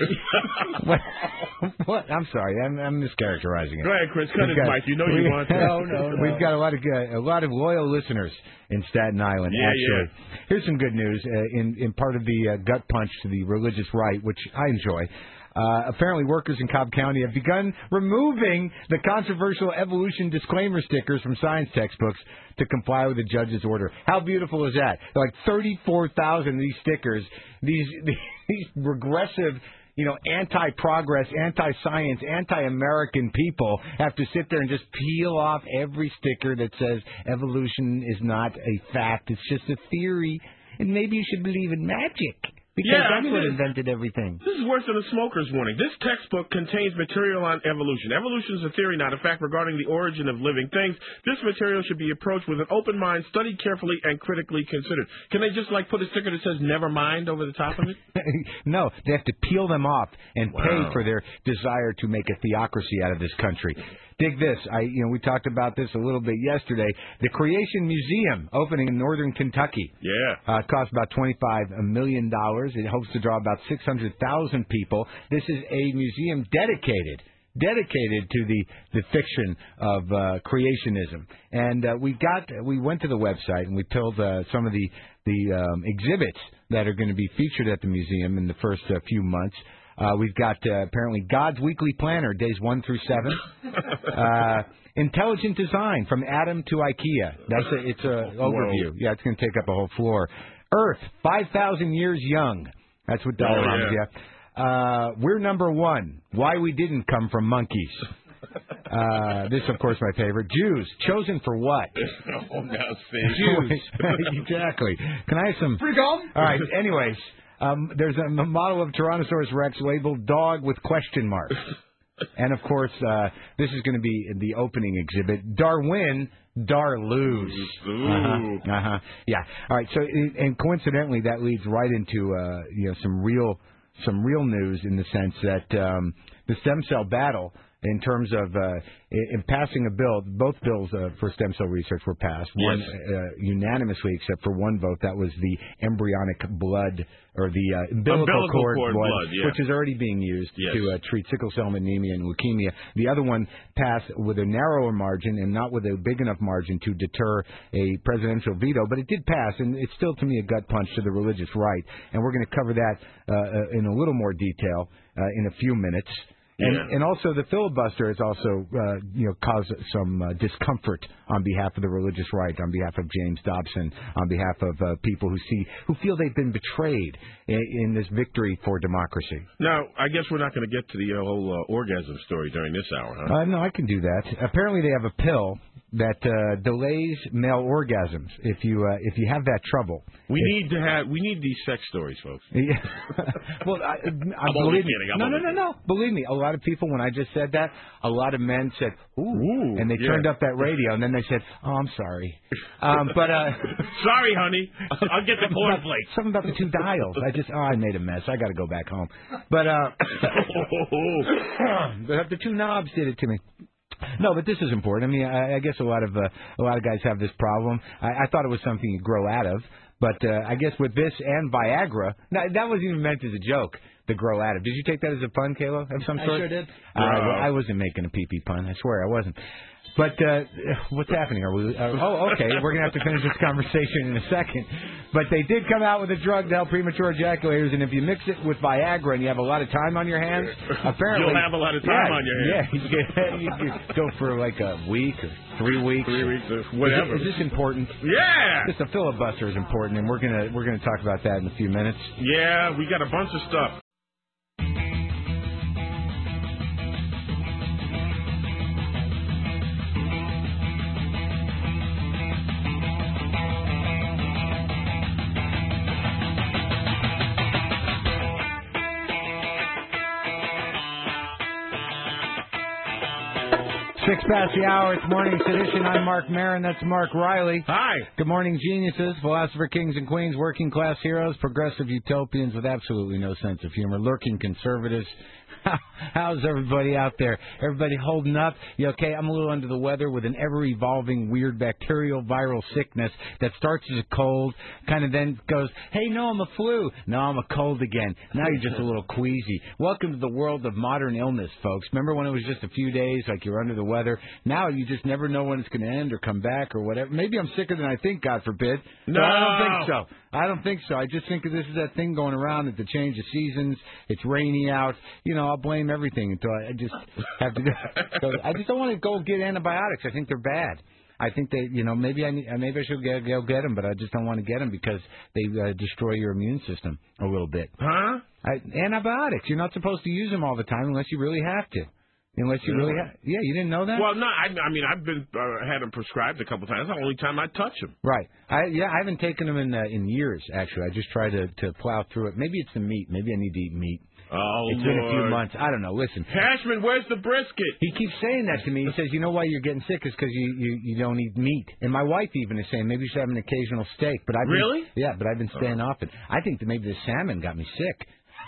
Speaker 1: What? I'm sorry. I'm mischaracterizing it.
Speaker 2: Go ahead, Chris. Cut his mic. You know you want to.
Speaker 15: No.
Speaker 1: We've got a lot of loyal listeners in Staten Island, actually. Yeah. Here's some good news in part of the gut punch to the religious right, which I enjoy. Apparently, workers in Cobb County have begun removing the controversial evolution disclaimer stickers from science textbooks to comply with the judge's order. How beautiful is that? Like 34,000 of these stickers, these regressive, anti-progress, anti-science, anti-American people have to sit there and just peel off every sticker that says evolution is not a fact, it's just a theory, and maybe you should believe in magic. Because that's what invented everything.
Speaker 2: This is worse than a smoker's warning. This textbook contains material on evolution. Evolution is a theory, not a fact, regarding the origin of living things. This material should be approached with an open mind, studied carefully, and critically considered. Can they just, put a sticker that says never mind over the top of it?
Speaker 1: No, they have to peel them off and pay for their desire to make a theocracy out of this country. Dig this. We talked about this a little bit yesterday. The Creation Museum opening in northern Kentucky.
Speaker 2: Yeah.
Speaker 1: Cost about $25 million. It hopes to draw about 600,000 people. This is a museum dedicated to the fiction of creationism. And we went to the website and we told some of the exhibits that are going to be featured at the museum in the first few months. We've got apparently God's Weekly Planner, days 1 through 7. Intelligent Design, from Adam to IKEA. It's an overview. Yeah, it's going to take up a whole floor. Earth, 5,000 years young. That's what dioramas. We're number one. Why we didn't come from monkeys. This, of course, my favorite. Jews, chosen for what?
Speaker 2: Oh, now see.
Speaker 1: Jews. Exactly. Can I have some?
Speaker 15: Freedom?
Speaker 1: All right. Anyways, there's a model of Tyrannosaurus Rex labeled dog with question marks. And, of course, this is going to be the opening exhibit. Darwin, Dar lose. Yeah. All right. So, and coincidentally, that leads right into some real news in the sense that the stem cell battle, in terms of in passing a bill, both bills for stem cell research were passed, one unanimously except for one vote. That was the embryonic blood, or the umbilical cord blood, which is already being used to treat sickle cell anemia and leukemia. The other one passed with a narrower margin and not with a big enough margin to deter a presidential veto, but it did pass, and it's still, to me, a gut punch to the religious right. And we're going to cover that in a little more detail in a few minutes. And also the filibuster has also caused some discomfort on behalf of the religious right, on behalf of James Dobson, on behalf of people who feel they've been betrayed in this victory for democracy.
Speaker 2: Now, I guess we're not going to get to the whole orgasm story during this hour, huh?
Speaker 1: No, I can do that. Apparently, they have a pill that delays male orgasms if you have that trouble.
Speaker 2: We need these sex stories, folks.
Speaker 1: Yeah. Well,
Speaker 2: I'm only kidding.
Speaker 1: No. Believe me, a lot of people, when I just said that, a lot of men said, ooh, and they turned up that radio, and then they said, oh, I'm sorry.
Speaker 2: Sorry, honey. I'll get the cornflakes.
Speaker 1: Something about the two dials. I made a mess. I got to go back home. But the two knobs did it to me. No, but this is important. I mean, I guess a lot of guys have this problem. I thought it was something you grow out of, but I guess with this and Viagra, that wasn't even meant as a joke. The grow out of. Did you take that as a pun, Kayla, of some sort?
Speaker 15: I sure did.
Speaker 1: I wasn't making a pee-pee pun. I swear I wasn't. But what's happening? Are we? Okay. We're gonna have to finish this conversation in a second. But they did come out with a drug to help premature ejaculators, and if you mix it with Viagra and you have a lot of time on your hands, apparently
Speaker 2: you'll have a lot of time on your hands.
Speaker 1: Yeah, you could go for like a week or 3 weeks.
Speaker 2: 3 weeks, whatever.
Speaker 1: Is this important?
Speaker 2: Yeah.
Speaker 1: The filibuster is important, and we're gonna talk about that in a few minutes.
Speaker 2: Yeah, we got a bunch of stuff.
Speaker 1: Six past the hour, it's Morning Sedition. I'm Mark Maron. That's Mark Riley.
Speaker 2: Hi.
Speaker 1: Good morning, geniuses, philosopher kings and queens, working class heroes, progressive utopians with absolutely no sense of humor, lurking conservatives. How's everybody out there? Everybody holding up? You okay? I'm a little under the weather with an ever-evolving weird bacterial viral sickness that starts as a cold, kind of then goes, hey, no, I'm a flu. No, I'm a cold again. Now you're just a little queasy. Welcome to the world of modern illness, folks. Remember when it was just a few days, like you were under the weather? Now you just never know when it's going to end or come back or whatever. Maybe I'm sicker than I think, God forbid.
Speaker 2: No.
Speaker 1: I don't think so. I just think this is that thing going around at the change of seasons. It's rainy out. I'll blame everything until I just have to go. I just don't want to go get antibiotics. I think they're bad. I think they, maybe I should go get them, but I just don't want to get them because they destroy your immune system a little bit.
Speaker 2: Huh?
Speaker 1: Antibiotics. You're not supposed to use them all the time unless you really have to. Unless you really have. Yeah, you didn't know that?
Speaker 2: Well, no, I mean, I've been had them prescribed a couple times. That's the only time I touch them.
Speaker 1: Right. I haven't taken them in years, actually. I just try to plow through it. Maybe it's the meat. Maybe I need to eat meat.
Speaker 2: Oh,
Speaker 1: it's been a few months. I don't know. Listen.
Speaker 2: Cashman, where's the brisket?
Speaker 1: He keeps saying that to me. He says, you know why you're getting sick is because you don't eat meat. And my wife even is saying maybe you should have an occasional steak. But I've been staying off it. I think that maybe the salmon got me sick.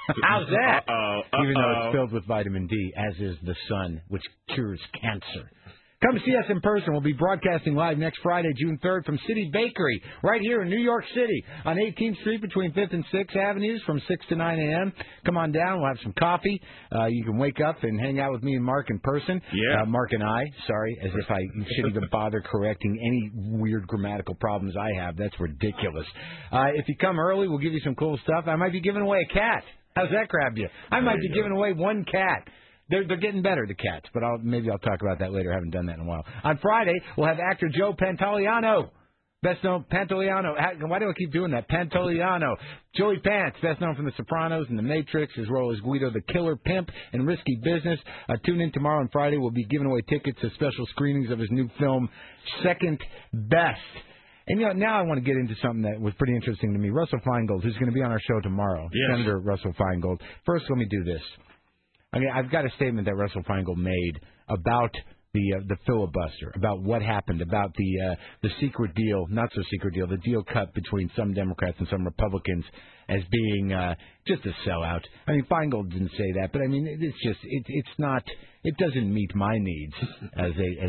Speaker 1: How's that? Even though
Speaker 2: Uh-oh.
Speaker 1: it's filled with vitamin D, as is the sun, which cures cancer. Come see us in person. We'll be broadcasting live next Friday, June 3rd, from City Bakery, right here in New York City, on 18th Street between 5th and 6th Avenues from 6 to 9 a.m. Come on down. We'll have some coffee. You can wake up and hang out with me and Mark in person.
Speaker 2: Yeah.
Speaker 1: Mark and I, sorry, as if you shouldn't even bother correcting any weird grammatical problems I have. That's ridiculous. If you come early, we'll give you some cool stuff. I might be giving away a cat. How's that grab you? I might be giving away one cat. They're getting better, the cats, but maybe I'll talk about that later. I haven't done that in a while. On Friday, we'll have actor Joe Pantoliano. Best known, Pantoliano. Why do I keep doing that? Pantoliano. Joey Pants, best known from The Sopranos and The Matrix, as well as Guido the Killer Pimp and Risky Business. Tune in tomorrow and Friday. We'll be giving away tickets to special screenings of his new film, Second Best. And now I want to get into something that was pretty interesting to me. Russell Feingold, who's going to be on our show tomorrow.
Speaker 2: Yes.
Speaker 1: Senator Russell Feingold. First, let me do this. I mean, I've got a statement that Russell Feingold made about the filibuster, about what happened, about the secret deal, not so secret deal, the deal cut between some Democrats and some Republicans as being just a sellout. I mean, Feingold didn't say that, but I mean, it's just it's not. It doesn't meet my needs as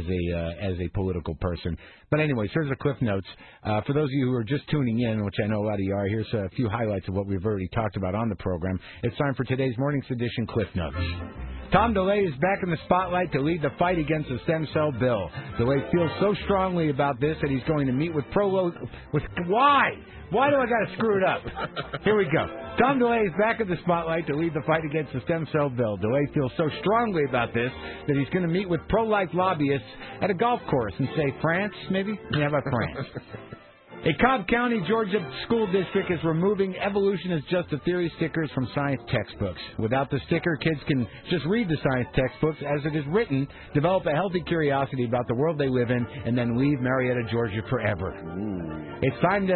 Speaker 1: a political person. But anyways, here's the Cliff Notes. For those of you who are just tuning in, which I know a lot of you are, here's a few highlights of what we've already talked about on the program. It's time for today's morning's edition Cliff Notes. Tom DeLay is back in the spotlight to lead the fight against the stem cell bill. DeLay feels so strongly about this that he's going to meet with why? Why do I got to screw it up? Here we go. Tom DeLay is back in the spotlight to lead the fight against the stem cell bill. DeLay feels so strongly about this that he's going to meet with pro-life lobbyists at a golf course and say, France, maybe? Yeah, how about France? A Cobb County, Georgia school district is removing evolution is just a theory stickers from science textbooks. Without the sticker, kids can just read the science textbooks as it is written, develop a healthy curiosity about the world they live in, and then leave Marietta, Georgia forever. It's time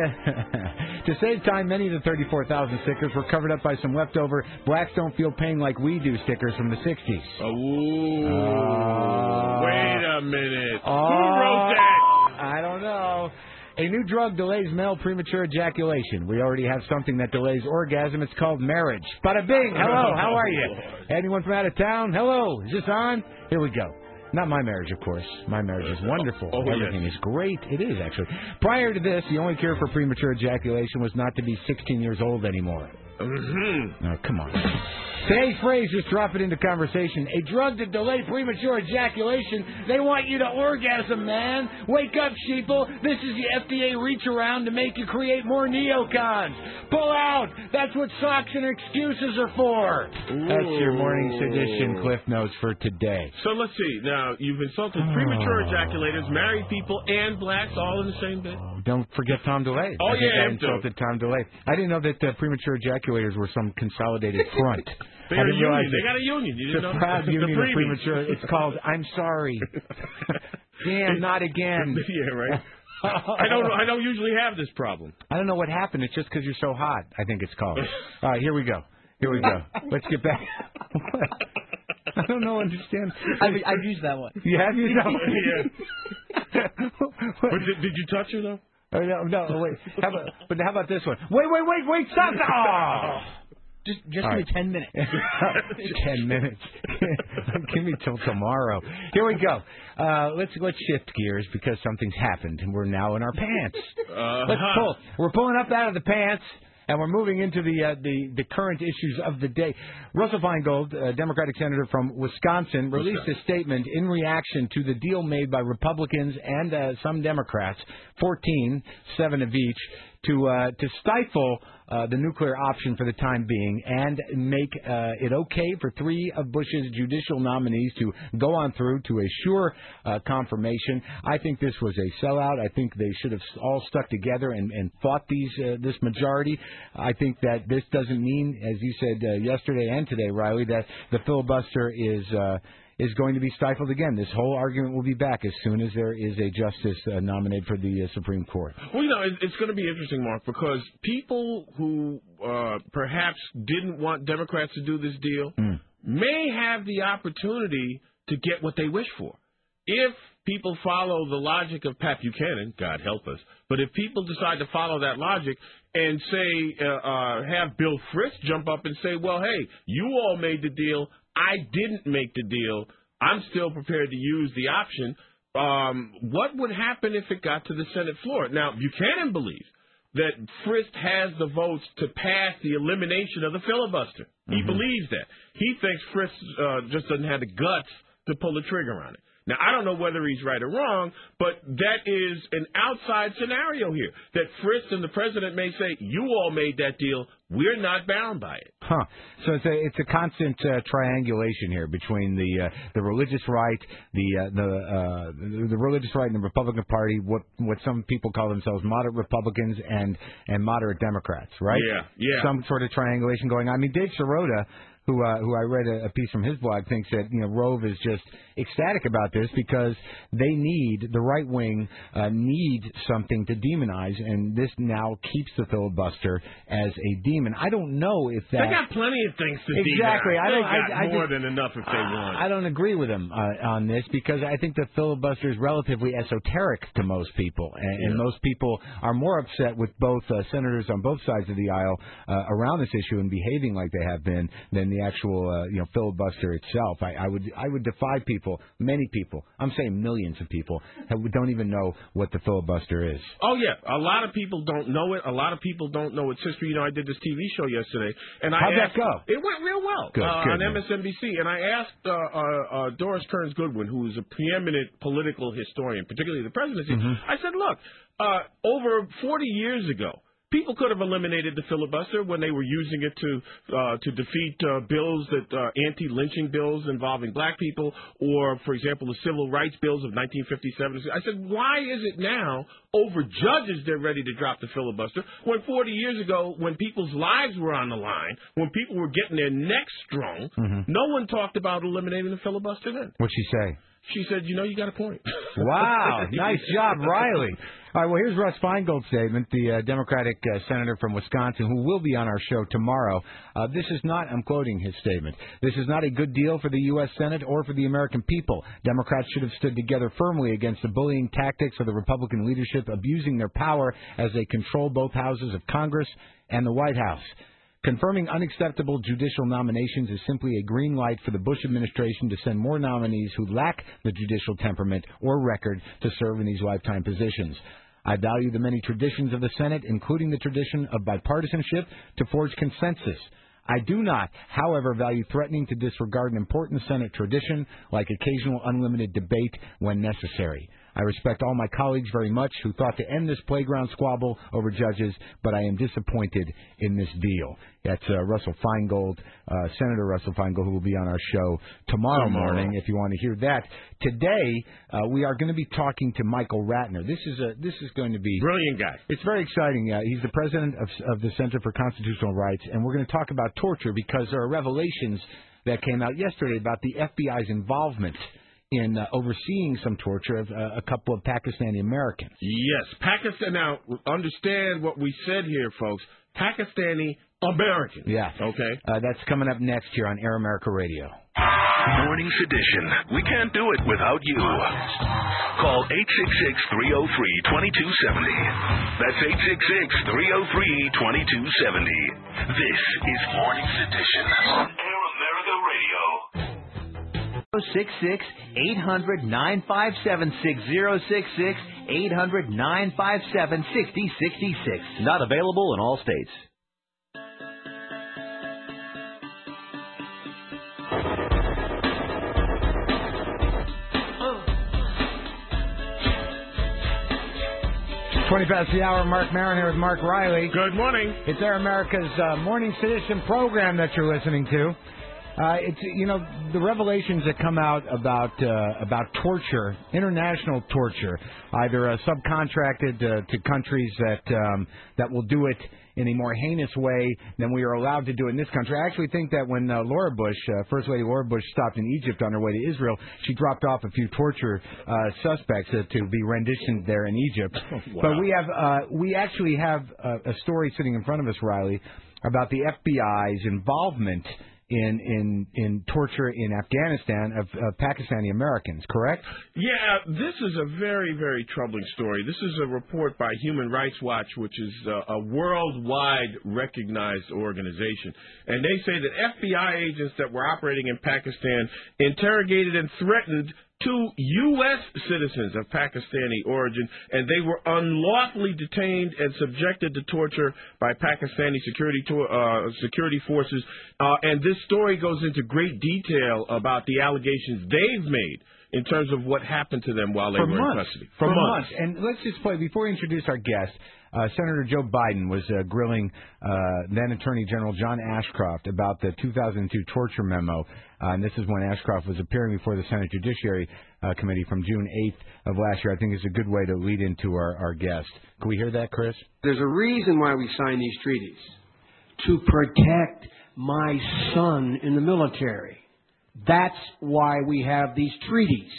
Speaker 1: to save time. Many of the 34,000 stickers were covered up by some leftover Blacks Don't Feel Pain Like We Do stickers from the 60s.
Speaker 2: Wait a minute. Who wrote that?
Speaker 1: I don't know. A new drug delays male premature ejaculation. We already have something that delays orgasm. It's called marriage. Bada bing. Hello, how are you? Anyone from out of town? Hello, is this on? Here we go. Not my marriage, of course. My marriage is wonderful. Everything is great. It is, actually. Prior to this, the only cure for premature ejaculation was not to be 16 years old anymore. Oh, come on. Today's phrase, just drop it into conversation. A drug to delay premature ejaculation. They want you to orgasm, man. Wake up, sheeple. This is the FDA reach around to make you create more neocons. Pull out. That's what socks and excuses are for. That's your morning's edition Cliff Notes for today.
Speaker 2: So let's see. Now, you've insulted premature ejaculators, married people, and blacks all in the same day.
Speaker 1: Don't forget Tom DeLay.
Speaker 2: Oh,
Speaker 1: I insulted Tom DeLay. I didn't know that premature ejaculators were some consolidated front.
Speaker 2: They're a union. They got a union. You didn't know?
Speaker 1: The proud union of
Speaker 2: Freebies.
Speaker 1: premature. It's called I'm Sorry. Damn, not again.
Speaker 2: Yeah, right. I don't usually have this problem.
Speaker 1: I don't know what happened. It's just because you're so hot, I think it's called. All right, here we go. Let's get back. I don't know. Understand?
Speaker 15: I've used that one.
Speaker 1: You have used that one?
Speaker 2: Yeah. But did you touch her, though?
Speaker 1: No, wait. How about this one? Wait, stop! Oh!
Speaker 15: Just give me 10 minutes.
Speaker 1: 10 minutes. Give me till tomorrow. Here we go. Let's shift gears because something's happened and we're now in our pants. Let's pull. We're pulling up out of the pants. And we're moving into the current issues of the day. Russell Feingold, Democratic senator from Wisconsin, released a statement in reaction to the deal made by Republicans and some Democrats, 14, 7 of each, to stifle the nuclear option for the time being and make it okay for 3 of Bush's judicial nominees to go on through to a sure confirmation. I think this was a sellout. I think they should have all stuck together and fought this majority. I think that this doesn't mean, as you said yesterday and today, Riley, that the filibuster is going to be stifled again. This whole argument will be back as soon as there is a justice nominated for the Supreme Court.
Speaker 2: Well, it's going to be interesting, Mark, because people who perhaps didn't want Democrats to do this deal may have the opportunity to get what they wish for. If people follow the logic of Pat Buchanan, God help us, but if people decide to follow that logic and say, have Bill Frist jump up and say, well, hey, you all made the deal. I didn't make the deal. I'm still prepared to use the option. What would happen if it got to the Senate floor? Now, Buchanan believes that Frist has the votes to pass the elimination of the filibuster. He believes that. He thinks Frist just doesn't have the guts to pull the trigger on it. Now, I don't know whether he's right or wrong, but that is an outside scenario here, that Frist and the president may say, you all made that deal. We're not bound by it.
Speaker 1: Huh. So it's a constant triangulation here between the religious right, the religious right and the Republican Party, what some people call themselves moderate Republicans and moderate Democrats, right?
Speaker 2: Yeah.
Speaker 1: Some sort of triangulation going on. I mean, Dave Sirota, who I read a piece from his blog, thinks that Rove is just ecstatic about this because the right wing need something to demonize, and this now keeps the filibuster as a demon. I don't know if that.
Speaker 2: They got plenty of things to demonize.
Speaker 1: Exactly.
Speaker 2: They got more than enough if they want.
Speaker 1: I don't agree with him on this because I think the filibuster is relatively esoteric to most people, and most people are more upset with both senators on both sides of the aisle around this issue and behaving like they have been than the actual filibuster itself. I would defy people, many people, I'm saying millions of people, who don't even know what the filibuster is.
Speaker 2: Oh yeah, a lot of people don't know it. A lot of people don't know its history. I did this TV show yesterday, and
Speaker 1: how'd that go?
Speaker 2: It went real well.
Speaker 1: Good,
Speaker 2: on MSNBC, and I asked Doris Kearns Goodwin, who is a preeminent political historian, particularly the presidency. I said, look, over 40 years ago, people could have eliminated the filibuster when they were using it to defeat bills anti-lynching bills involving black people, or, for example, the civil rights bills of 1957. I said, why is it now over judges they're ready to drop the filibuster when 40 years ago, when people's lives were on the line, when people were getting their necks strung, no one talked about eliminating the filibuster then?
Speaker 1: What'd she say?
Speaker 2: She said, you got a point.
Speaker 1: Wow. Nice job, Riley. All right, well, here's Russ Feingold's statement, the Democratic senator from Wisconsin, who will be on our show tomorrow. This is not, I'm quoting his statement, this is not a good deal for the U.S. Senate or for the American people. Democrats should have stood together firmly against the bullying tactics of the Republican leadership, abusing their power as they control both houses of Congress and the White House. Confirming unacceptable judicial nominations is simply a green light for the Bush administration to send more nominees who lack the judicial temperament or record to serve in these lifetime positions. I value the many traditions of the Senate, including the tradition of bipartisanship, to forge consensus. I do not, however, value threatening to disregard an important Senate tradition like occasional unlimited debate when necessary. I respect all my colleagues very much who thought to end this playground squabble over judges, but I am disappointed in this deal. That's Russell Feingold, Senator Russell Feingold, who will be on our show tomorrow morning, if you want to hear that. Today, we are going to be talking to Michael Ratner. This is going to be...
Speaker 2: Brilliant guy.
Speaker 1: It's very exciting. He's the president of the Center for Constitutional Rights, and we're going to talk about torture because there are revelations that came out yesterday about the FBI's involvement in overseeing some torture of a couple of Pakistani Americans.
Speaker 2: Yes, Pakistan. Now, understand what we said here, folks. Pakistani Americans.
Speaker 1: Yeah.
Speaker 2: Okay.
Speaker 1: That's coming up next here on Air America Radio.
Speaker 3: Morning Sedition. We can't do it without you. Call 866-303-2270. That's 866-303-2270. This is Morning Sedition on Air America Radio.
Speaker 16: 66800-957-6066, 800-957-6066.
Speaker 17: Not available in all states.
Speaker 1: Twenty past the hour. Mark Maron here with Mark Riley.
Speaker 2: Good morning.
Speaker 1: It's Air America's Morning Sedition program that you're listening to. It's the revelations that come out about torture, international torture, either subcontracted to countries that will do it in a more heinous way than we are allowed to do in this country. I actually think that when Laura Bush, First Lady Laura Bush, stopped in Egypt on her way to Israel, she dropped off a few torture suspects to be renditioned there in Egypt.
Speaker 2: Wow.
Speaker 1: But we actually have a story sitting in front of us, Riley, about the FBI's involvement in torture in Afghanistan of Pakistani Americans, correct?
Speaker 2: Yeah, this is a very, very troubling story. This is a report by Human Rights Watch, which is a worldwide recognized organization. And they say that FBI agents that were operating in Pakistan interrogated and threatened 2 U.S. citizens of Pakistani origin, and they were unlawfully detained and subjected to torture by Pakistani security forces. And this story goes into great detail about the allegations they've made in terms of what happened to them while they were in custody.
Speaker 1: For months. And let's just play, before we introduce our guest, Senator Joe Biden was grilling then Attorney General John Ashcroft about the 2002 torture memo. And this is when Ashcroft was appearing before the Senate Judiciary Committee from June 8th of last year. I think it's a good way to lead into our guest. Can we hear that, Chris?
Speaker 17: There's a reason why we sign these treaties. To protect my son in the military. That's why we have these treaties.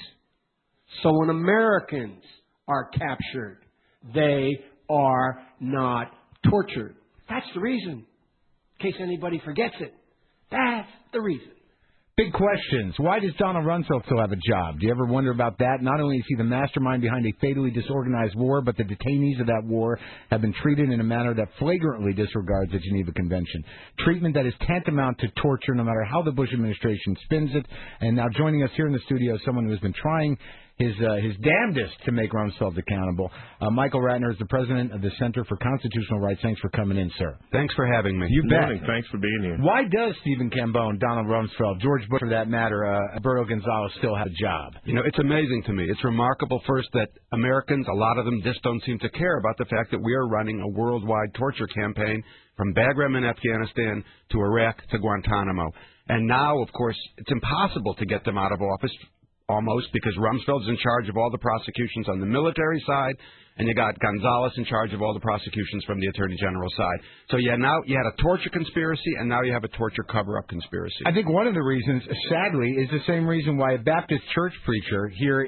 Speaker 17: So when Americans are captured, they are not tortured. That's the reason. In case anybody forgets it. That's the reason.
Speaker 1: Big questions. Why does Donald Rumsfeld still have a job? Do you ever wonder about that? Not only is he the mastermind behind a fatally disorganized war, but the detainees of that war have been treated in a manner that flagrantly disregards the Geneva Convention. Treatment that is tantamount to torture, no matter how the Bush administration spins it. And now joining us here in the studio is someone who has been trying his damnedest to make Rumsfeld accountable. Michael Ratner is the president of the Center for Constitutional Rights. Thanks for coming in, sir.
Speaker 18: Thanks for having me.
Speaker 1: You bet.
Speaker 2: Morning. Thanks for being here.
Speaker 1: Why does Stephen Cambone, Donald Rumsfeld, George Bush, for that matter, Alberto Gonzales still have a job?
Speaker 18: You know, it's amazing to me. It's remarkable, first, that Americans, a lot of them just don't seem to care about the fact that we are running a worldwide torture campaign from Bagram in Afghanistan to Iraq to Guantanamo. And now, of course, it's impossible to get them out of office, almost, because Rumsfeld's in charge of all the prosecutions on the military side, and you got Gonzales in charge of all the prosecutions from the Attorney General side. So now you had a torture conspiracy, and now you have a torture cover-up conspiracy.
Speaker 1: I think one of the reasons, sadly, is the same reason why a Baptist church preacher here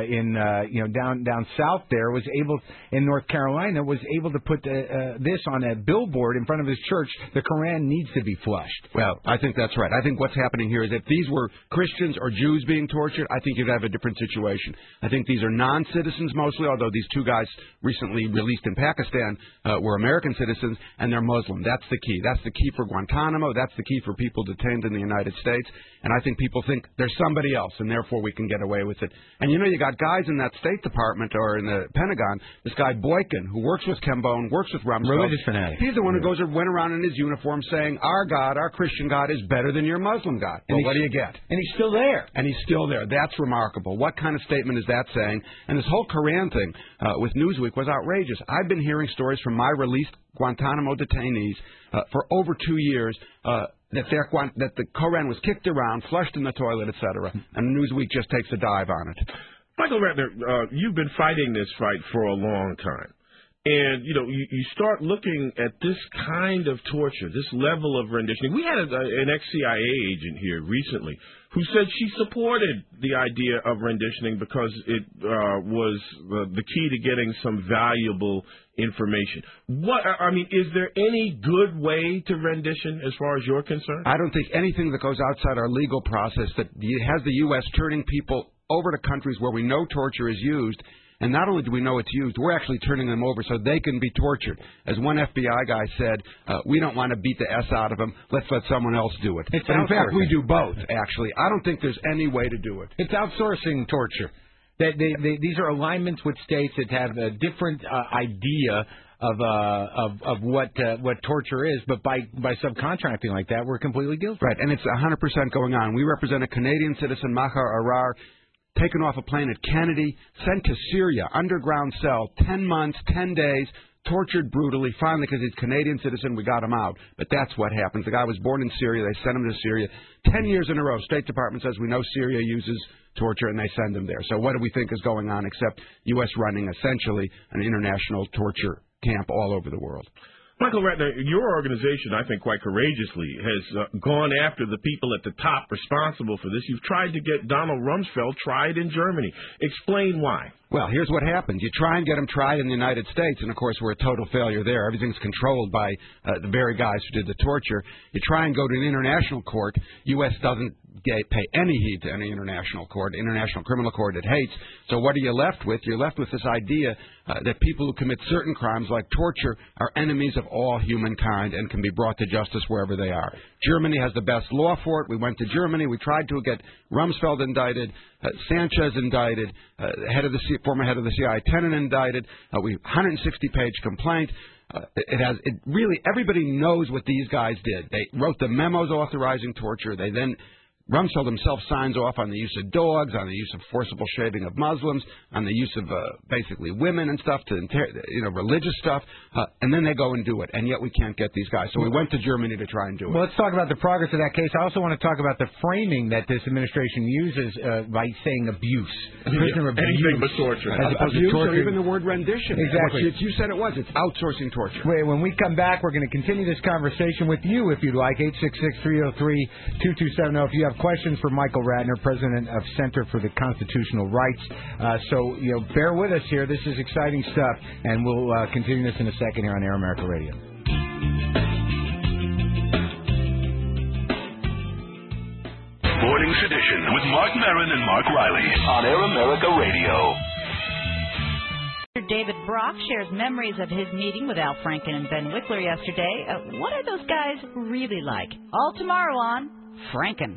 Speaker 1: down south there was able, in North Carolina, was able to put this on a billboard in front of his church. The Koran needs to be flushed.
Speaker 18: Well, I think that's right. I think what's happening here is if these were Christians or Jews being tortured, I think you'd have a different situation. I think these are non-citizens mostly, although these 2 guys recently released in Pakistan were American citizens, and they're Muslim. That's the key. That's the key for Guantanamo. That's the key for people detained in the United States. And I think people think there's somebody else, and therefore we can get away with it. And, you got guys in that State Department or in the Pentagon, this guy Boykin, who works with Cambone, works with Rumsfeld.
Speaker 1: Religious fanatic.
Speaker 18: He's the one who went around in his uniform saying, our God, our Christian God, is better than your Muslim God. Well, what do you get?
Speaker 1: And he's still there.
Speaker 18: And he's still there. That's remarkable. What kind of statement is that saying? And this whole Koran thing with Newsweek was outrageous. I've been hearing stories from my released Guantanamo detainees for over 2 years that the Koran was kicked around, flushed in the toilet, etc. And Newsweek just takes a dive on it.
Speaker 2: Michael Ratner, you've been fighting this fight for a long time. And, you start looking at this kind of torture, this level of renditioning. We had an ex-CIA agent here recently who said she supported the idea of renditioning because it was the key to getting some valuable information. Is there any good way to rendition as far as you're concerned?
Speaker 18: I don't think anything that goes outside our legal process that has the U.S. turning people over to countries where we know torture is used. And not only do we know it's used, we're actually turning them over so they can be tortured. As one FBI guy said, we don't want to beat the S out of them. Let's let someone else do it. But in fact, we do both, actually. I don't think there's any way to do it.
Speaker 1: It's outsourcing torture. These are alignments with states that have a different idea of what torture is, but by subcontracting like that, we're completely guilty.
Speaker 18: Right, and it's 100% going on. We represent a Canadian citizen, Mahar Arar, taken off a plane at Kennedy, sent to Syria, underground cell, 10 months, 10 days, tortured brutally. Finally, because he's a Canadian citizen, we got him out. But that's what happens. The guy was born in Syria. They sent him to Syria 10 years in a row. State Department says we know Syria uses torture, and they send him there. So what do we think is going on except U.S. running essentially an international torture camp all over the world?
Speaker 2: Michael Ratner, your organization, I think quite courageously, has gone after the people at the top responsible for this. You've tried to get Donald Rumsfeld tried in Germany. Explain why.
Speaker 18: Well, here's what happens. You try and get him tried in the United States, and, of course, we're a total failure there. Everything's controlled by the very guys who did the torture. You try and go to an international court. U.S. doesn't pay any heed to any international court, international criminal court it hates. So what are you left with? You're left with this idea that people who commit certain crimes like torture are enemies of all humankind and can be brought to justice wherever they are. Germany has the best law for it. We went to Germany. We tried to get Rumsfeld indicted, Sanchez indicted, former head of the CIA, Tenon indicted. 160-page complaint. Really, everybody knows what these guys did. They wrote the memos authorizing torture. Rumsfeld himself signs off on the use of dogs, on the use of forcible shaving of Muslims, on the use of basically women and stuff, religious stuff, and then they go and do it, and yet we can't get these guys. So we went to Germany to try and do it.
Speaker 1: Well, let's talk about the progress of that case. I also want to talk about the framing that this administration uses by saying abuse. Prisoner abuse.
Speaker 2: Anything but torture.
Speaker 18: As opposed to torture. Or even the word rendition.
Speaker 1: Exactly.
Speaker 18: You said it was. It's outsourcing torture.
Speaker 1: Wait, when we come back, we're going to continue this conversation with you, if you'd like, 866-303-2270. If you have questions for Michael Ratner, president of Center for the Constitutional Rights. So, bear with us here. This is exciting stuff, and we'll continue this in a second here on Air America Radio.
Speaker 3: Morning Sedition with Mark Maron and Mark Riley on Air America Radio.
Speaker 19: David Brock shares memories of his meeting with Al Franken and Ben Wickler yesterday. What are those guys really like? All tomorrow on Franken.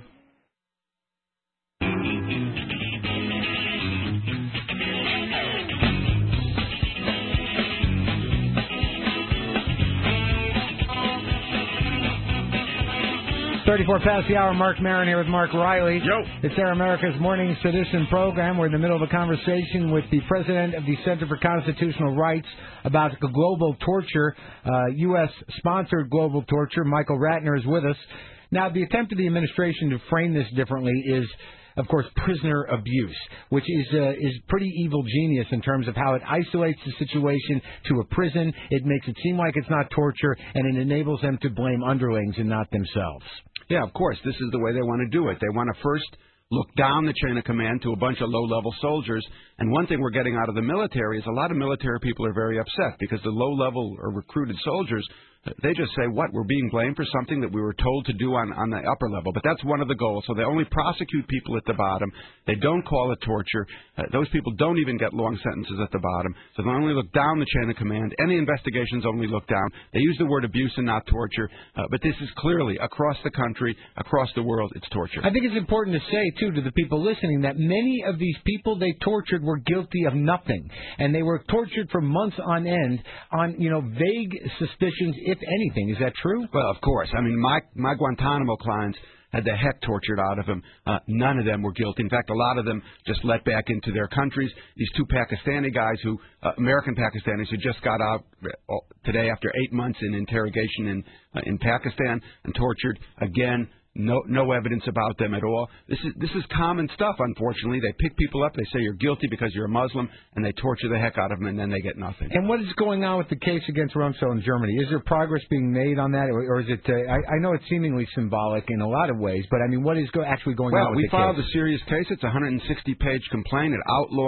Speaker 1: It's 34 past the hour. Mark Maron here with Mark Riley.
Speaker 2: Yo.
Speaker 1: It's Air America's Morning Sedition program. We're in the middle of a conversation with the president of the Center for Constitutional Rights about global torture, U.S.-sponsored global torture. Michael Ratner is with us. Now, the attempt of the administration to frame this differently is, of course, prisoner abuse, which is pretty evil genius in terms of how it isolates the situation to a prison. It makes it seem like it's not torture, and it enables them to blame underlings and not themselves.
Speaker 18: Yeah, of course. This is the way they want to do it. They want to first look down the chain of command to a bunch of low-level soldiers. And one thing we're getting out of the military is a lot of military people are very upset because the low-level or recruited soldiers, they just say, what, we're being blamed for something that we were told to do on the upper level. But that's one of the goals. So they only prosecute people at the bottom. They don't call it torture. Those people don't even get long sentences at the bottom. So they only look down the chain of command. Any investigations only look down. They use the word abuse and not torture. But this is clearly, across the country, across the world, it's torture.
Speaker 1: I think it's important to say, too, to the people listening, that many of these people they tortured were guilty of nothing. And they were tortured for months on end on, vague suspicions, if anything. Is that true?
Speaker 18: Well, of course. I mean, my Guantanamo clients had the heck tortured out of them. None of them were guilty. In fact, a lot of them just let back into their countries. These two Pakistani guys, American Pakistanis, who just got out today after 8 months in interrogation in Pakistan and tortured again. No evidence about them at all. This is common stuff, unfortunately. They pick people up, they say you're guilty because you're a Muslim, and they torture the heck out of them, and then they get nothing.
Speaker 1: And what is going on with the case against Rumsfeld in Germany? Is there progress being made on that, or is it, I know it's seemingly symbolic in a lot of ways, but I mean, what is actually going on with the case?
Speaker 18: Well, we filed a serious case. It's a 160-page complaint.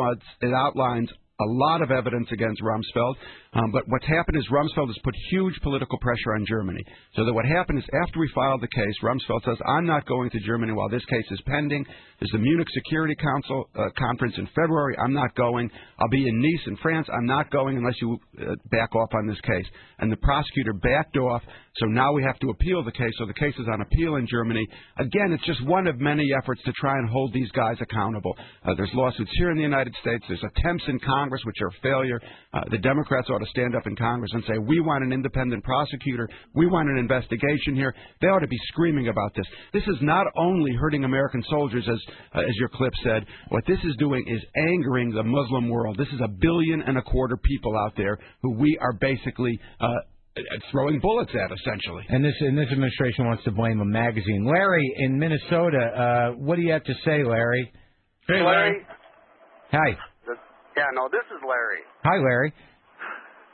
Speaker 18: It outlines a lot of evidence against Rumsfeld. But what's happened is Rumsfeld has put huge political pressure on Germany. So that what happened is after we filed the case, Rumsfeld says, I'm not going to Germany while this case is pending. There's the Munich Security Council conference in February. I'm not going. I'll be in Nice in France. I'm not going unless you back off on this case. And the prosecutor backed off. So now we have to appeal the case. So the case is on appeal in Germany. Again, it's just one of many efforts to try and hold these guys accountable. There's lawsuits here in the United States. There's attempts in Congress, which are a failure. The Democrats ought to stand up in Congress and say, we want an independent prosecutor. We want an investigation here. They ought to be screaming about this. This is not only hurting American soldiers, as your clip said. What this is doing is angering the Muslim world. This is 1.25 billion people out there who we are basically throwing bullets at, essentially.
Speaker 1: And this administration wants to blame a magazine. Larry in Minnesota, what do you have to say, Larry?
Speaker 2: Hey, Larry.
Speaker 1: Hi.
Speaker 20: Yeah, no, this is Larry.
Speaker 1: Hi, Larry.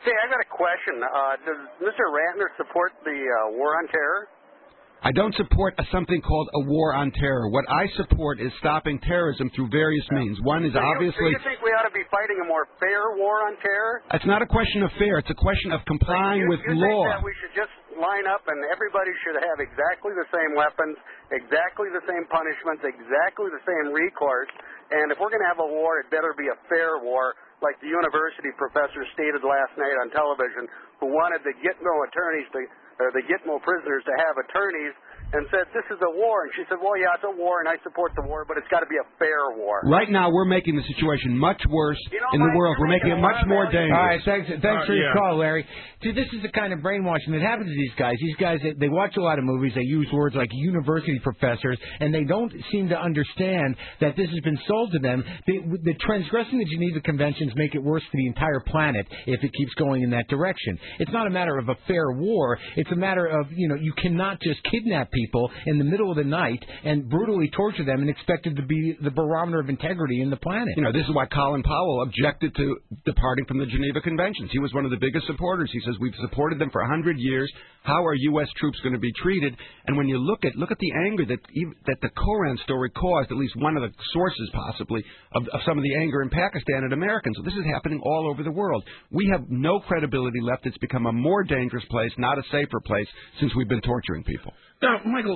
Speaker 20: Say, I got a question. Does Mr. Ratner support the war on terror?
Speaker 18: I don't support something called a war on terror. What I support is stopping terrorism through various means. One is obviously...
Speaker 20: Do you think we ought to be fighting a more fair war on terror?
Speaker 18: It's not a question of fair. It's a question of complying with
Speaker 20: you
Speaker 18: law.
Speaker 20: Think that we should just line up and everybody should have exactly the same weapons, exactly the same punishments, exactly the same recourse, and if we're going to have a war, it better be a fair war, like the university professor stated last night on television, who wanted the Gitmo attorneys the Gitmo prisoners to have attorneys, and said, this is a war. And she said, well, yeah, it's a war, and I support the war, but it's got to be a fair war.
Speaker 18: Right now, we're making the situation much worse in the world. We're making it much more dangerous.
Speaker 1: All right, thanks for your call, Larry. See, this is the kind of brainwashing that happens to these guys. These guys, they watch a lot of movies. They use words like university professors, and they don't seem to understand that this has been sold to them. The transgressing the Geneva Conventions make it worse for the entire planet if it keeps going in that direction. It's not a matter of a fair war. It's a matter of, you cannot just kidnap people in the middle of the night and brutally torture them and expect it to be the barometer of integrity in the planet.
Speaker 18: This is why Colin Powell objected to departing from the Geneva Conventions. He was one of the biggest supporters. He says, we've supported them for 100 years. How are U.S. troops going to be treated? And when you look at the anger that the Koran story caused, at least one of the sources possibly, of some of the anger in Pakistan and Americans. So this is happening all over the world. We have no credibility left. It's become a more dangerous place, not a safer place, since we've been torturing people.
Speaker 2: Now, Michael,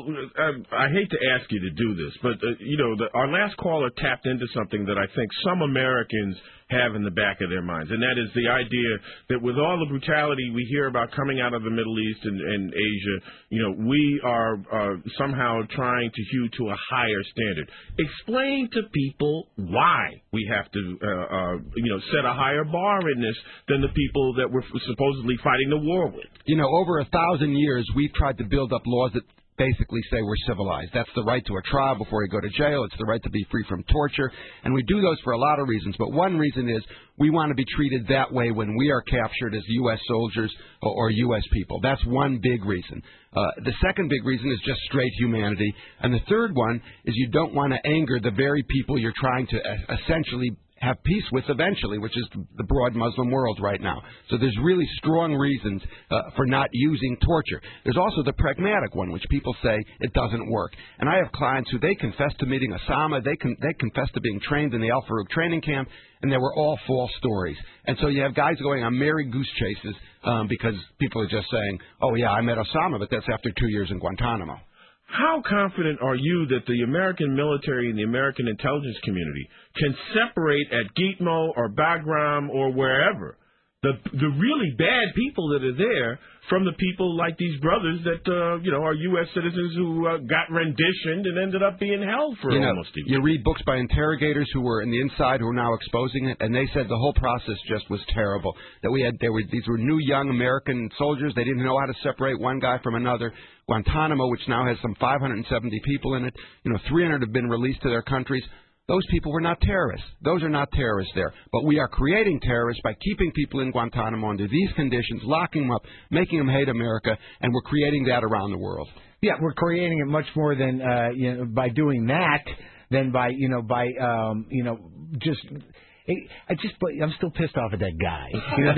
Speaker 2: I hate to ask you to do this, but, our last caller tapped into something that I think some Americans have in the back of their minds, and that is the idea that with all the brutality we hear about coming out of the Middle East and Asia, we are somehow trying to hew to a higher standard. Explain to people why we have to, set a higher bar in this than the people that we're supposedly fighting the war with.
Speaker 18: Over 1,000 years, we've tried to build up laws that basically say we're civilized. That's the right to a trial before you go to jail. It's the right to be free from torture. And we do those for a lot of reasons. But one reason is we want to be treated that way when we are captured as U.S. soldiers or U.S. people. That's one big reason. The second big reason is just straight humanity. And the third one is you don't want to anger the very people you're trying to essentially have peace with eventually, which is the broad Muslim world right now. So there's really strong reasons for not using torture. There's also the pragmatic one, which people say it doesn't work. And I have clients who they confess to meeting Osama, they confess to being trained in the Al Farouk training camp, and they were all false stories. And so you have guys going on merry goose chases because people are just saying, oh, yeah, I met Osama, but that's after 2 years in Guantanamo.
Speaker 2: How confident are you that the American military and the American intelligence community can separate at Gitmo or Bagram or wherever the really bad people that are there from the people like these brothers that, are U.S. citizens who got renditioned and ended up being held for almost a year?
Speaker 18: You read books by interrogators who were in the inside who are now exposing it, and they said the whole process just was terrible. That these were new young American soldiers. They didn't know how to separate one guy from another. Guantanamo, which now has some 570 people in it, 300 have been released to their countries. Those people were not terrorists. Those are not terrorists there. But we are creating terrorists by keeping people in Guantanamo under these conditions, locking them up, making them hate America, and we're creating that around the world.
Speaker 1: Yeah, we're creating it much more than by doing that than by just. I'm still pissed off at that guy.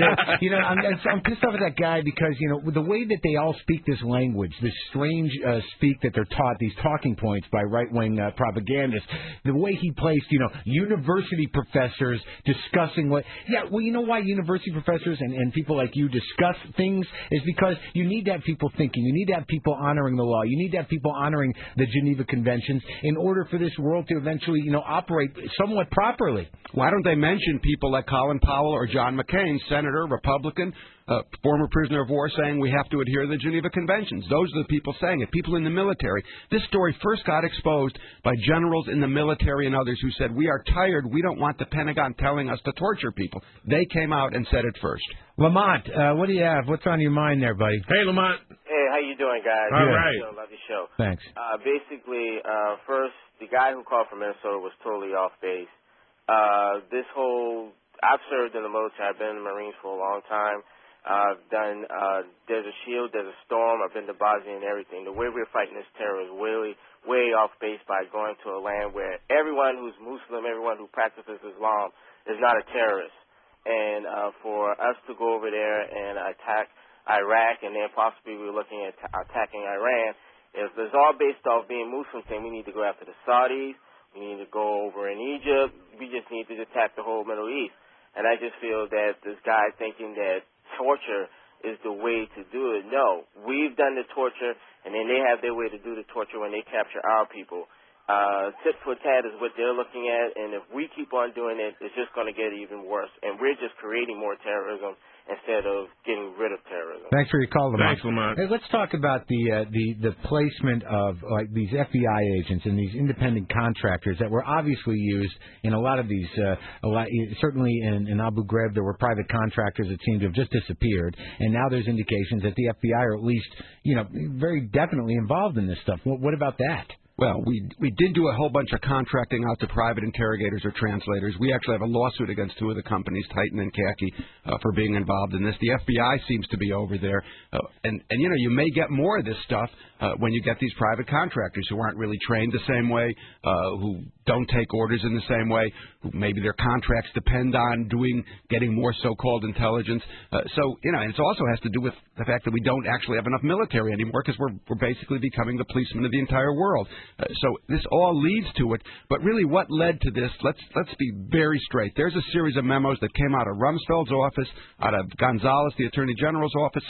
Speaker 1: I'm pissed off at that guy because the way that they all speak this language, this strange speak that they're taught, these talking points by right-wing propagandists, the way he placed, university professors discussing what. Yeah, well, you know why university professors and people like you discuss things is because you need to have people thinking, you need to have people honoring the law, you need to have people honoring the Geneva Conventions in order for this world to eventually, operate somewhat properly.
Speaker 18: Why don't they mention people like Colin Powell or John McCain, Senator, Republican, former prisoner of war, saying we have to adhere to the Geneva Conventions? Those are the people saying it, people in the military. This story first got exposed by generals in the military and others who said, we are tired, we don't want the Pentagon telling us to torture people. They came out and said it first.
Speaker 1: Lamont, what do you have? What's on your mind there, buddy?
Speaker 2: Hey, Lamont.
Speaker 21: Hey, how you doing, guys?
Speaker 1: All right.
Speaker 21: Love your show.
Speaker 1: Thanks.
Speaker 21: Basically, first, the guy who called from Minnesota was totally off base. I've served in the military. I've been in the Marines for a long time. I've done Desert Shield, Desert Storm. I've been to Bosnia and everything. The way we're fighting this terror is really way off base by going to a land where everyone who's Muslim, everyone who practices Islam is not a terrorist. and for us to go over there and attack Iraq, and then possibly we're looking at attacking Iran, if it's all based off being Muslim thing, we need to go after the Saudis, we need to go over in Egypt, we just need to attack the whole Middle East. And I just feel that this guy thinking that torture is the way to do it. No, we've done the torture, and then they have their way to do the torture when they capture our people. Tit for tat is what they're looking at, and if we keep on doing it, it's just going to get even worse. And we're just creating more terrorism instead of getting rid of terrorism.
Speaker 1: Thanks for your call, Lamont.
Speaker 2: Thanks, Lamont.
Speaker 1: Hey, let's talk about the placement of like these FBI agents and these independent contractors that were obviously used in a lot of these. Certainly in Abu Ghraib, there were private contractors that seemed to have just disappeared, and now there's indications that the FBI are at least, very definitely involved in this stuff. What about that?
Speaker 18: Well, we did do a whole bunch of contracting out to private interrogators or translators. We actually have a lawsuit against two of the companies, Titan and Khaki, for being involved in this. The FBI seems to be over there. And you may get more of this stuff when you get these private contractors who aren't really trained the same way, who don't take orders in the same way, who maybe their contracts depend on getting more so-called intelligence. So it also has to do with the fact that we don't actually have enough military anymore because we're basically becoming the policemen of the entire world. So this all leads to it. But really what led to this, let's be very straight. There's a series of memos that came out of Rumsfeld's office, out of Gonzales, the Attorney General's office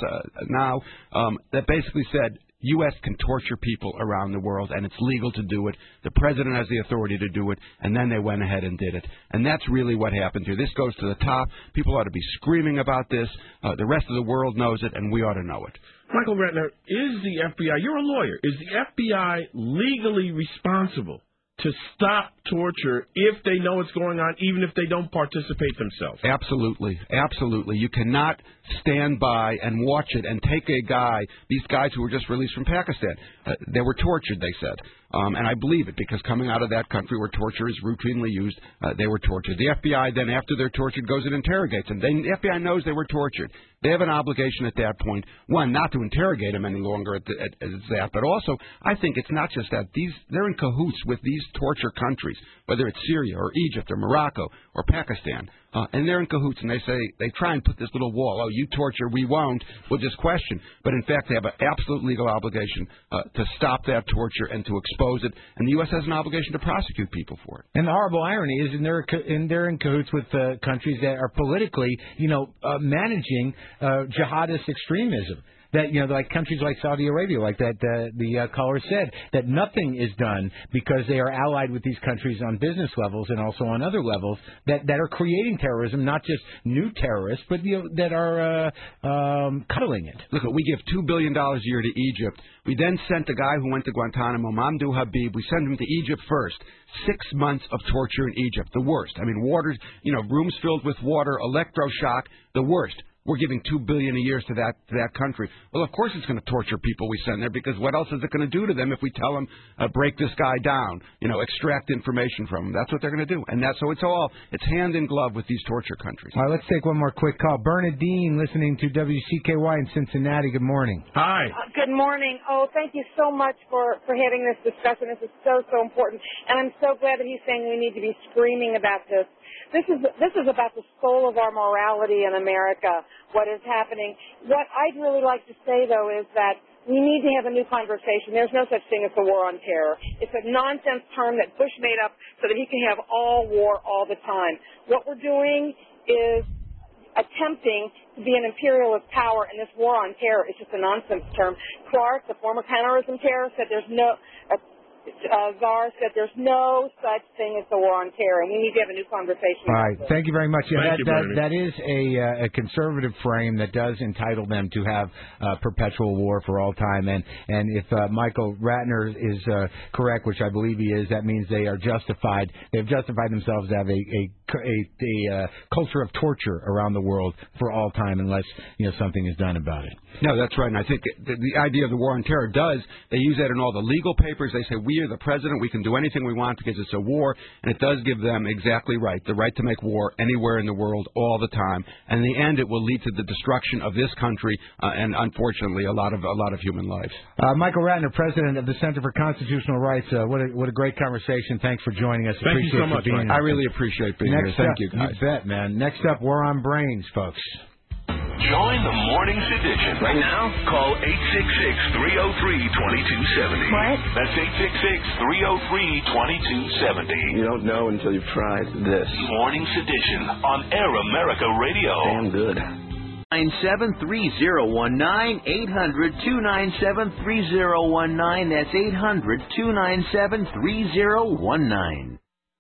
Speaker 18: that basically said U.S. can torture people around the world, and it's legal to do it. The president has the authority to do it, and then they went ahead and did it. And that's really what happened here. This goes to the top. People ought to be screaming about this. The rest of the world knows it, and we ought to know it.
Speaker 2: Michael Ratner, is the FBI, you're a lawyer, is the FBI legally responsible to stop torture if they know it's going on, even if they don't participate themselves?
Speaker 18: Absolutely. Absolutely. You cannot stand by and watch it and take these guys who were just released from Pakistan. They were tortured, they said. And I believe it, because coming out of that country where torture is routinely used, they were tortured. The FBI then, after they're tortured, goes and interrogates them. The FBI knows they were tortured. They have an obligation at that point, one, not to interrogate them any longer as that, but also, I think it's not just that. They're in cahoots with these torture countries, whether it's Syria or Egypt or Morocco or Pakistan. And they're in cahoots, and they try and put this little wall. Oh, you torture, we won't. We'll just question. But in fact, they have an absolute legal obligation to stop that torture and to expose it. And the U.S. has an obligation to prosecute people for it.
Speaker 1: And the horrible irony is, they're in cahoots with countries that are politically, managing jihadist extremism. That like countries like Saudi Arabia, like the caller said, that nothing is done because they are allied with these countries on business levels and also on other levels that are creating terrorism, not just new terrorists, but that are cuddling it.
Speaker 18: Look, we give $2 billion a year to Egypt. We then sent a guy who went to Guantanamo, Mamdouh Habib. We sent him to Egypt first. 6 months of torture in Egypt, the worst. I mean, rooms filled with water, electroshock, the worst. We're giving $2 billion a year to that country. Well, of course it's going to torture people we send there, because what else is it going to do to them if we tell them, break this guy down, extract information from him? That's what they're going to do. And it's hand in glove with these torture countries.
Speaker 1: All right, let's take one more quick call. Bernadine, listening to WCKY in Cincinnati. Good morning.
Speaker 2: Hi.
Speaker 5: Good morning. Oh, thank you so much for having this discussion. This is so important. And I'm so glad that he's saying we need to be screaming about this. This is about the soul of our morality in America, what is happening. What I'd really like to say, though, is that we need to have a new conversation. There's no such thing as the war on terror. It's a nonsense term that Bush made up so that he can have all war all the time. What we're doing is attempting to be an imperialist power, and this war on terror is just a nonsense term. Clark, the former counterterrorism terrorist, said Czar said there's no such thing as the war on terror, and we need to have a new conversation.
Speaker 1: All right. Thank you very much. Yeah, that is a conservative frame that does entitle them to have perpetual war for all time. And if Michael Ratner is correct, which I believe he is, that means they are justified. They've justified themselves to have a culture of torture around the world for all time, unless something is done about it.
Speaker 18: No, that's right. And I think the idea of the war on terror they use that in all the legal papers. They say we are the president, we can do anything we want because it's a war, and it does give them exactly right, the right to make war anywhere in the world all the time. And in the end, it will lead to the destruction of this country and, unfortunately, a lot of human lives.
Speaker 1: Michael Ratner, president of the Center for Constitutional Rights. What a great conversation. Thanks for joining us.
Speaker 2: Thank you so much, Mike.
Speaker 18: I really appreciate being here.
Speaker 1: Next
Speaker 18: Thank
Speaker 1: up,
Speaker 18: you, guys.
Speaker 1: You bet, man. Next up, War on Brains, folks.
Speaker 3: Join the Morning Sedition. Right now, call 866-303-2270.
Speaker 7: What?
Speaker 3: That's 866-303-2270.
Speaker 7: You don't know until you've tried this.
Speaker 3: Morning Sedition on Air America Radio.
Speaker 7: Damn good.
Speaker 16: 973-019, 800-297-3019. That's 800-297-3019.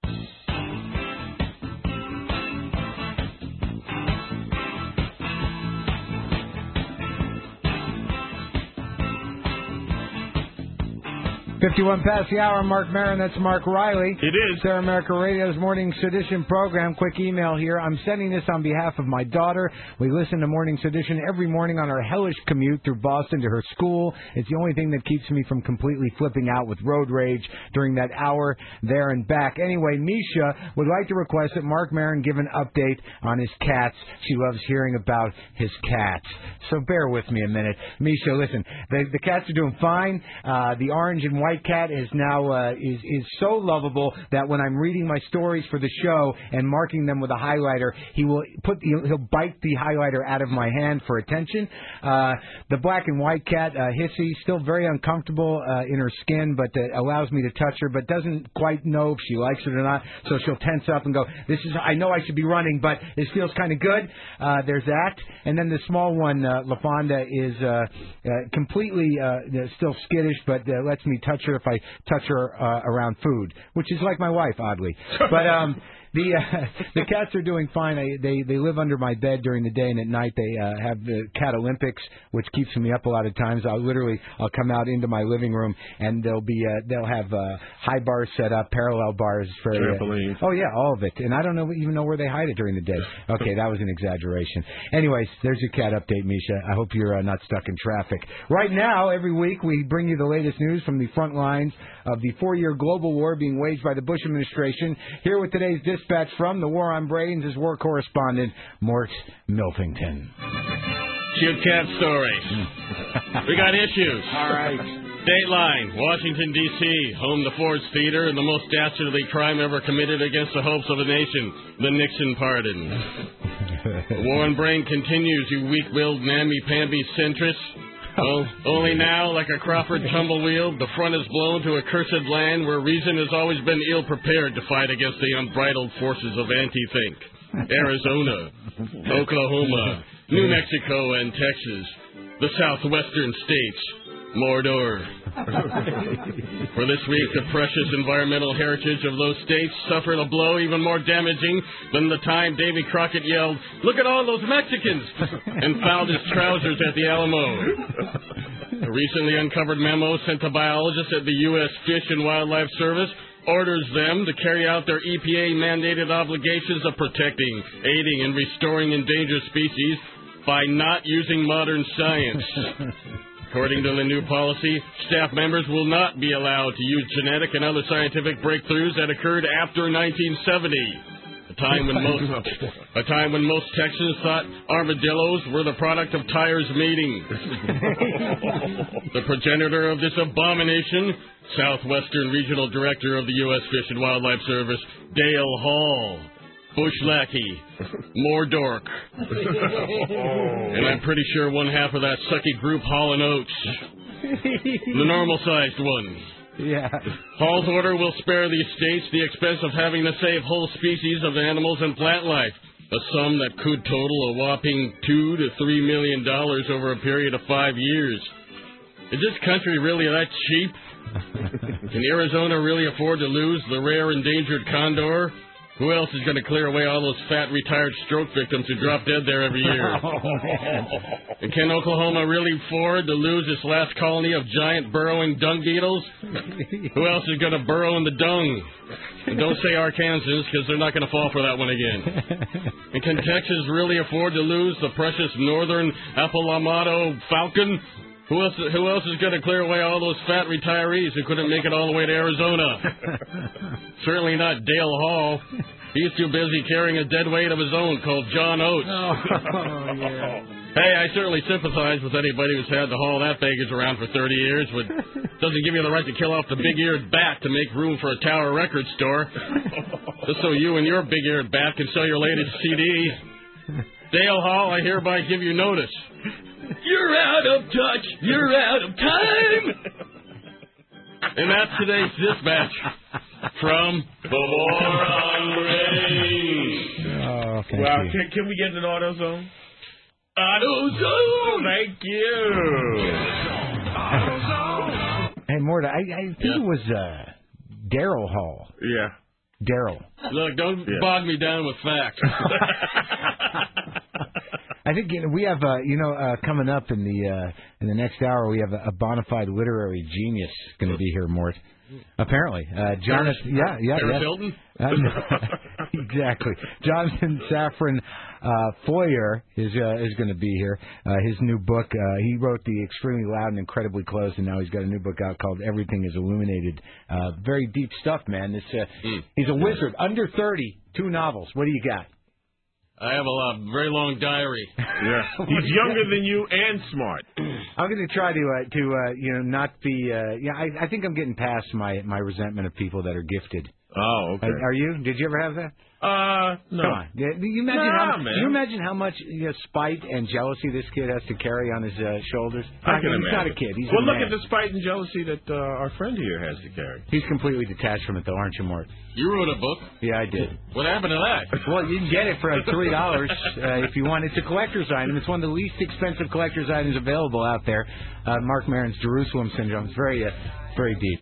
Speaker 1: .51 past the hour. Mark Maron, that's Mark Riley.
Speaker 2: It is.
Speaker 1: Air America Radio's Morning Sedition program. Quick email here. I'm sending this on behalf of my daughter. We listen to Morning Sedition every morning on our hellish commute through Boston to her school. It's the only thing that keeps me from completely flipping out with road rage during that hour there and back. Anyway, Misha would like to request that Mark Maron give an update on his cats. She loves hearing about his cats. So bear with me a minute. Misha, listen, the cats are doing fine. The orange and white cat is now is so lovable that when I'm reading my stories for the show and marking them with a highlighter, he'll bite the highlighter out of my hand for attention. The black and white cat, Hissy, still very uncomfortable in her skin, but allows me to touch her, but doesn't quite know if she likes it or not. So she'll tense up and go, I know I should be running, but this feels kind of good. There's that. And then the small one, LaFonda, is completely still skittish, but lets me touch her if I touch her around food, which is like my wife, oddly. But the cats are doing fine. They live under my bed during the day, and at night they have the Cat Olympics, which keeps me up a lot of times. I'll come out into my living room, and they'll have high bars set up, parallel bars for
Speaker 2: trampolines.
Speaker 1: Oh yeah, all of it. And I don't even know where they hide it during the day. Okay, that was an exaggeration. Anyways, there's your cat update, Misha. I hope you're not stuck in traffic. Right now, every week we bring you the latest news from the front lines of the 4-year global war being waged by the Bush administration. Here with today's dispatch from the War on Brains is war correspondent Mort Milfington.
Speaker 22: Cute cat story. We got issues.
Speaker 1: All right.
Speaker 22: Dateline, Washington, D.C., home to Ford's Theater and the most dastardly crime ever committed against the hopes of a nation, the Nixon pardon. The War on Brain continues, you weak-willed, namby-pamby centrists. Well, only now, like a Crawford tumblewheel, the front is blown to a cursed land where reason has always been ill-prepared to fight against the unbridled forces of anti-think. Arizona, Oklahoma, New Mexico, and Texas, the southwestern states, Mordor. For this week, the precious environmental heritage of those states suffered a blow even more damaging than the time Davy Crockett yelled, "Look at all those Mexicans!" and fouled his trousers at the Alamo. A recently uncovered memo sent to biologists at the U.S. Fish and Wildlife Service orders them to carry out their EPA-mandated obligations of protecting, aiding, and restoring endangered species by not using modern science. According to the new policy, staff members will not be allowed to use genetic and other scientific breakthroughs that occurred after 1970, a time when most Texans thought armadillos were the product of tires mating. The progenitor of this abomination, Southwestern Regional Director of the U.S. Fish and Wildlife Service, Dale Hall. Bush lackey, more dork. And I'm pretty sure one half of that sucky group, Hall and Oates. The normal-sized ones.
Speaker 1: Yeah.
Speaker 22: Hall's order will spare the states the expense of having to save whole species of animals and plant life, a sum that could total a whopping $2 to $3 million over a period of 5 years. Is this country really that cheap? Can Arizona really afford to lose the rare endangered condor? Who else is going to clear away all those fat retired stroke victims who drop dead there every year? And can Oklahoma really afford to lose its last colony of giant burrowing dung beetles? Who else is going to burrow in the dung? And don't say Arkansas, because they're not going to fall for that one again. And can Texas really afford to lose the precious northern Apalamoto falcon? Who else is going to clear away all those fat retirees who couldn't make it all the way to Arizona? Certainly not Dale Hall. He's too busy carrying a dead weight of his own called John Oates.
Speaker 1: Oh, yeah.
Speaker 22: Hey, I certainly sympathize with anybody who's had to haul that baggage around for 30 years, but doesn't give you the right to kill off the big-eared bat to make room for a Tower Records store. Just so you and your big-eared bat can sell your latest CD. Dale Hall, I hereby give you notice. You're out of touch. You're out of time. And that's today's dispatch from the Moron Range.
Speaker 1: Oh, thank
Speaker 2: well,
Speaker 1: you.
Speaker 2: can we get an AutoZone?
Speaker 22: AutoZone.
Speaker 2: Thank you.
Speaker 1: Hey, Morta, I think it was Daryl Hall.
Speaker 2: Yeah.
Speaker 1: Daryl.
Speaker 22: Look, don't bog me down with facts.
Speaker 1: I think we have, coming up in the next hour, we have a bona fide literary genius going to be here, Mort. Apparently, Jonathan.
Speaker 22: Paris Hilton.
Speaker 1: Exactly. Jonathan Safran Foer is going to be here. His new book. He wrote The Extremely Loud and Incredibly Close, and now he's got a new book out called Everything Is Illuminated. Very deep stuff, man. He's a wizard. Under 30, 2 novels. What do you got?
Speaker 22: I have a very long diary.
Speaker 2: Yeah, he's younger than you and smart.
Speaker 1: I'm going to try to not be. I think I'm getting past my resentment of people that are gifted.
Speaker 2: Oh, okay.
Speaker 1: Are you? Did you ever have that?
Speaker 2: No.
Speaker 1: Come on. Do you imagine how much spite and jealousy this kid has to carry on his shoulders?
Speaker 2: I can imagine.
Speaker 1: He's not a kid. He's
Speaker 2: well,
Speaker 1: a
Speaker 2: look
Speaker 1: man.
Speaker 2: at the spite and jealousy that our friend here has to carry.
Speaker 1: He's completely detached from it, though, aren't you, Mort?
Speaker 22: You wrote a book.
Speaker 1: Yeah, I did.
Speaker 22: What happened to that?
Speaker 1: Well, you can get it for $3 if you want. It's a collector's item. It's one of the least expensive collector's items available out there. Mark Maron's Jerusalem Syndrome. It's very, very deep.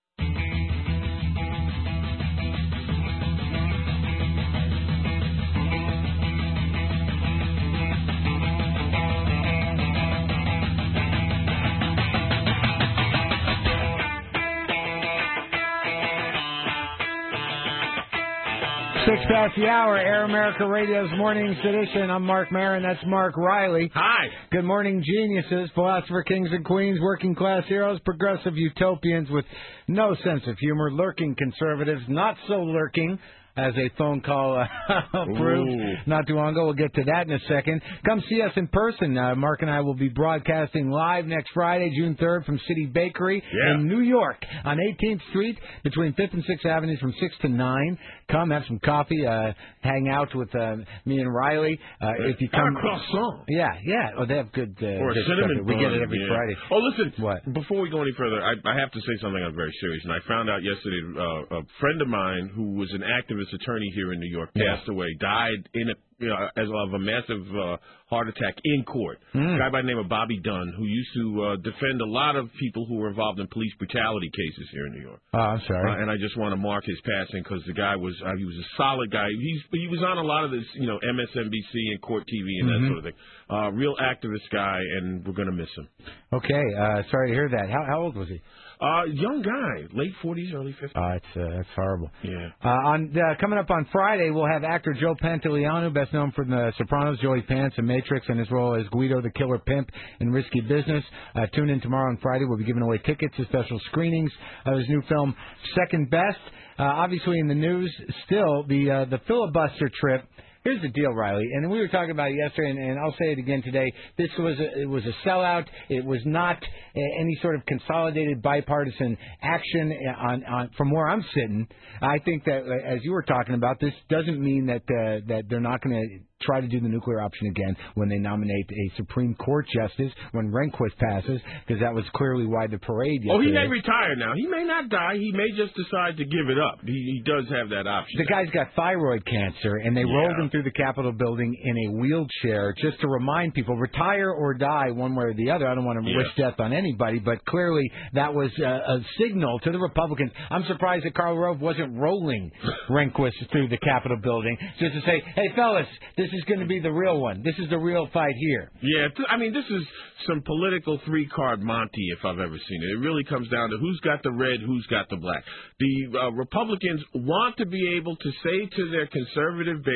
Speaker 1: Six past the hour, Air America Radio's Morning Sedition. I'm Mark Maron. That's Mark Riley.
Speaker 2: Hi.
Speaker 1: Good morning, geniuses, philosopher kings and queens, working class heroes, progressive utopians with no sense of humor, lurking conservatives, not so lurking, as a phone call proved not too long ago. We'll get to that in a second. Come see us in person. Mark and I will be broadcasting live next Friday, June 3rd, from City Bakery in New York on 18th Street between 5th and 6th Avenues from 6 to 9. Come have some coffee, hang out with me and Riley. If you come,
Speaker 2: croissant.
Speaker 1: Yeah. Oh, they have good.
Speaker 2: Or
Speaker 1: good
Speaker 2: cinnamon
Speaker 1: stuff. We get it every
Speaker 2: yeah.
Speaker 1: Friday.
Speaker 2: Oh, listen.
Speaker 1: What?
Speaker 2: Before we go any further, I have to say something I'm very serious. And I found out yesterday a friend of mine who was an activist attorney here in New York passed away, died in as of a massive heart attack in court. A guy by the name of Bobby Dunn, who used to defend a lot of people who were involved in police brutality cases here in New York.
Speaker 1: Oh, I'm sorry.
Speaker 2: And I just want to mark his passing because the guy was he was a solid guy. He was on a lot of this, MSNBC and court TV and that sort of thing. Real activist guy, and we're going to miss him.
Speaker 1: Okay, sorry to hear that. How old was he?
Speaker 2: Young guy, late 40s, early 50s.
Speaker 1: That's horrible.
Speaker 2: Yeah.
Speaker 1: Coming up on Friday, we'll have actor Joe Pantoliano, best known from The Sopranos, Joey Pants, and Matrix, and his role as Guido the Killer Pimp in Risky Business. Tune in tomorrow on Friday. We'll be giving away tickets to special screenings of his new film, Second Best. Obviously in the news, still, the filibuster trip. Here's the deal, Riley, and we were talking about it yesterday, and I'll say it again today. It was a sellout. It was not any sort of consolidated bipartisan action on from where I'm sitting. I think that, as you were talking about, this doesn't mean that they're not going to try to do the nuclear option again when they nominate a Supreme Court justice when Rehnquist passes, because that was clearly why the parade yesterday.
Speaker 2: Oh, he may retire now. He may not die. He may just decide to give it up. He does have that option.
Speaker 1: The guy's got thyroid cancer, and they rolled him through the Capitol building in a wheelchair just to remind people, retire or die one way or the other. I don't want to wish death on anybody, but clearly that was a signal to the Republicans. I'm surprised that Karl Rove wasn't rolling Rehnquist through the Capitol building just to say, hey, fellas, this is going to be the real one. This is the real fight here.
Speaker 2: Yeah, this is some political three-card Monty, if I've ever seen it. It really comes down to who's got the red, who's got the black. The Republicans want to be able to say to their conservative base,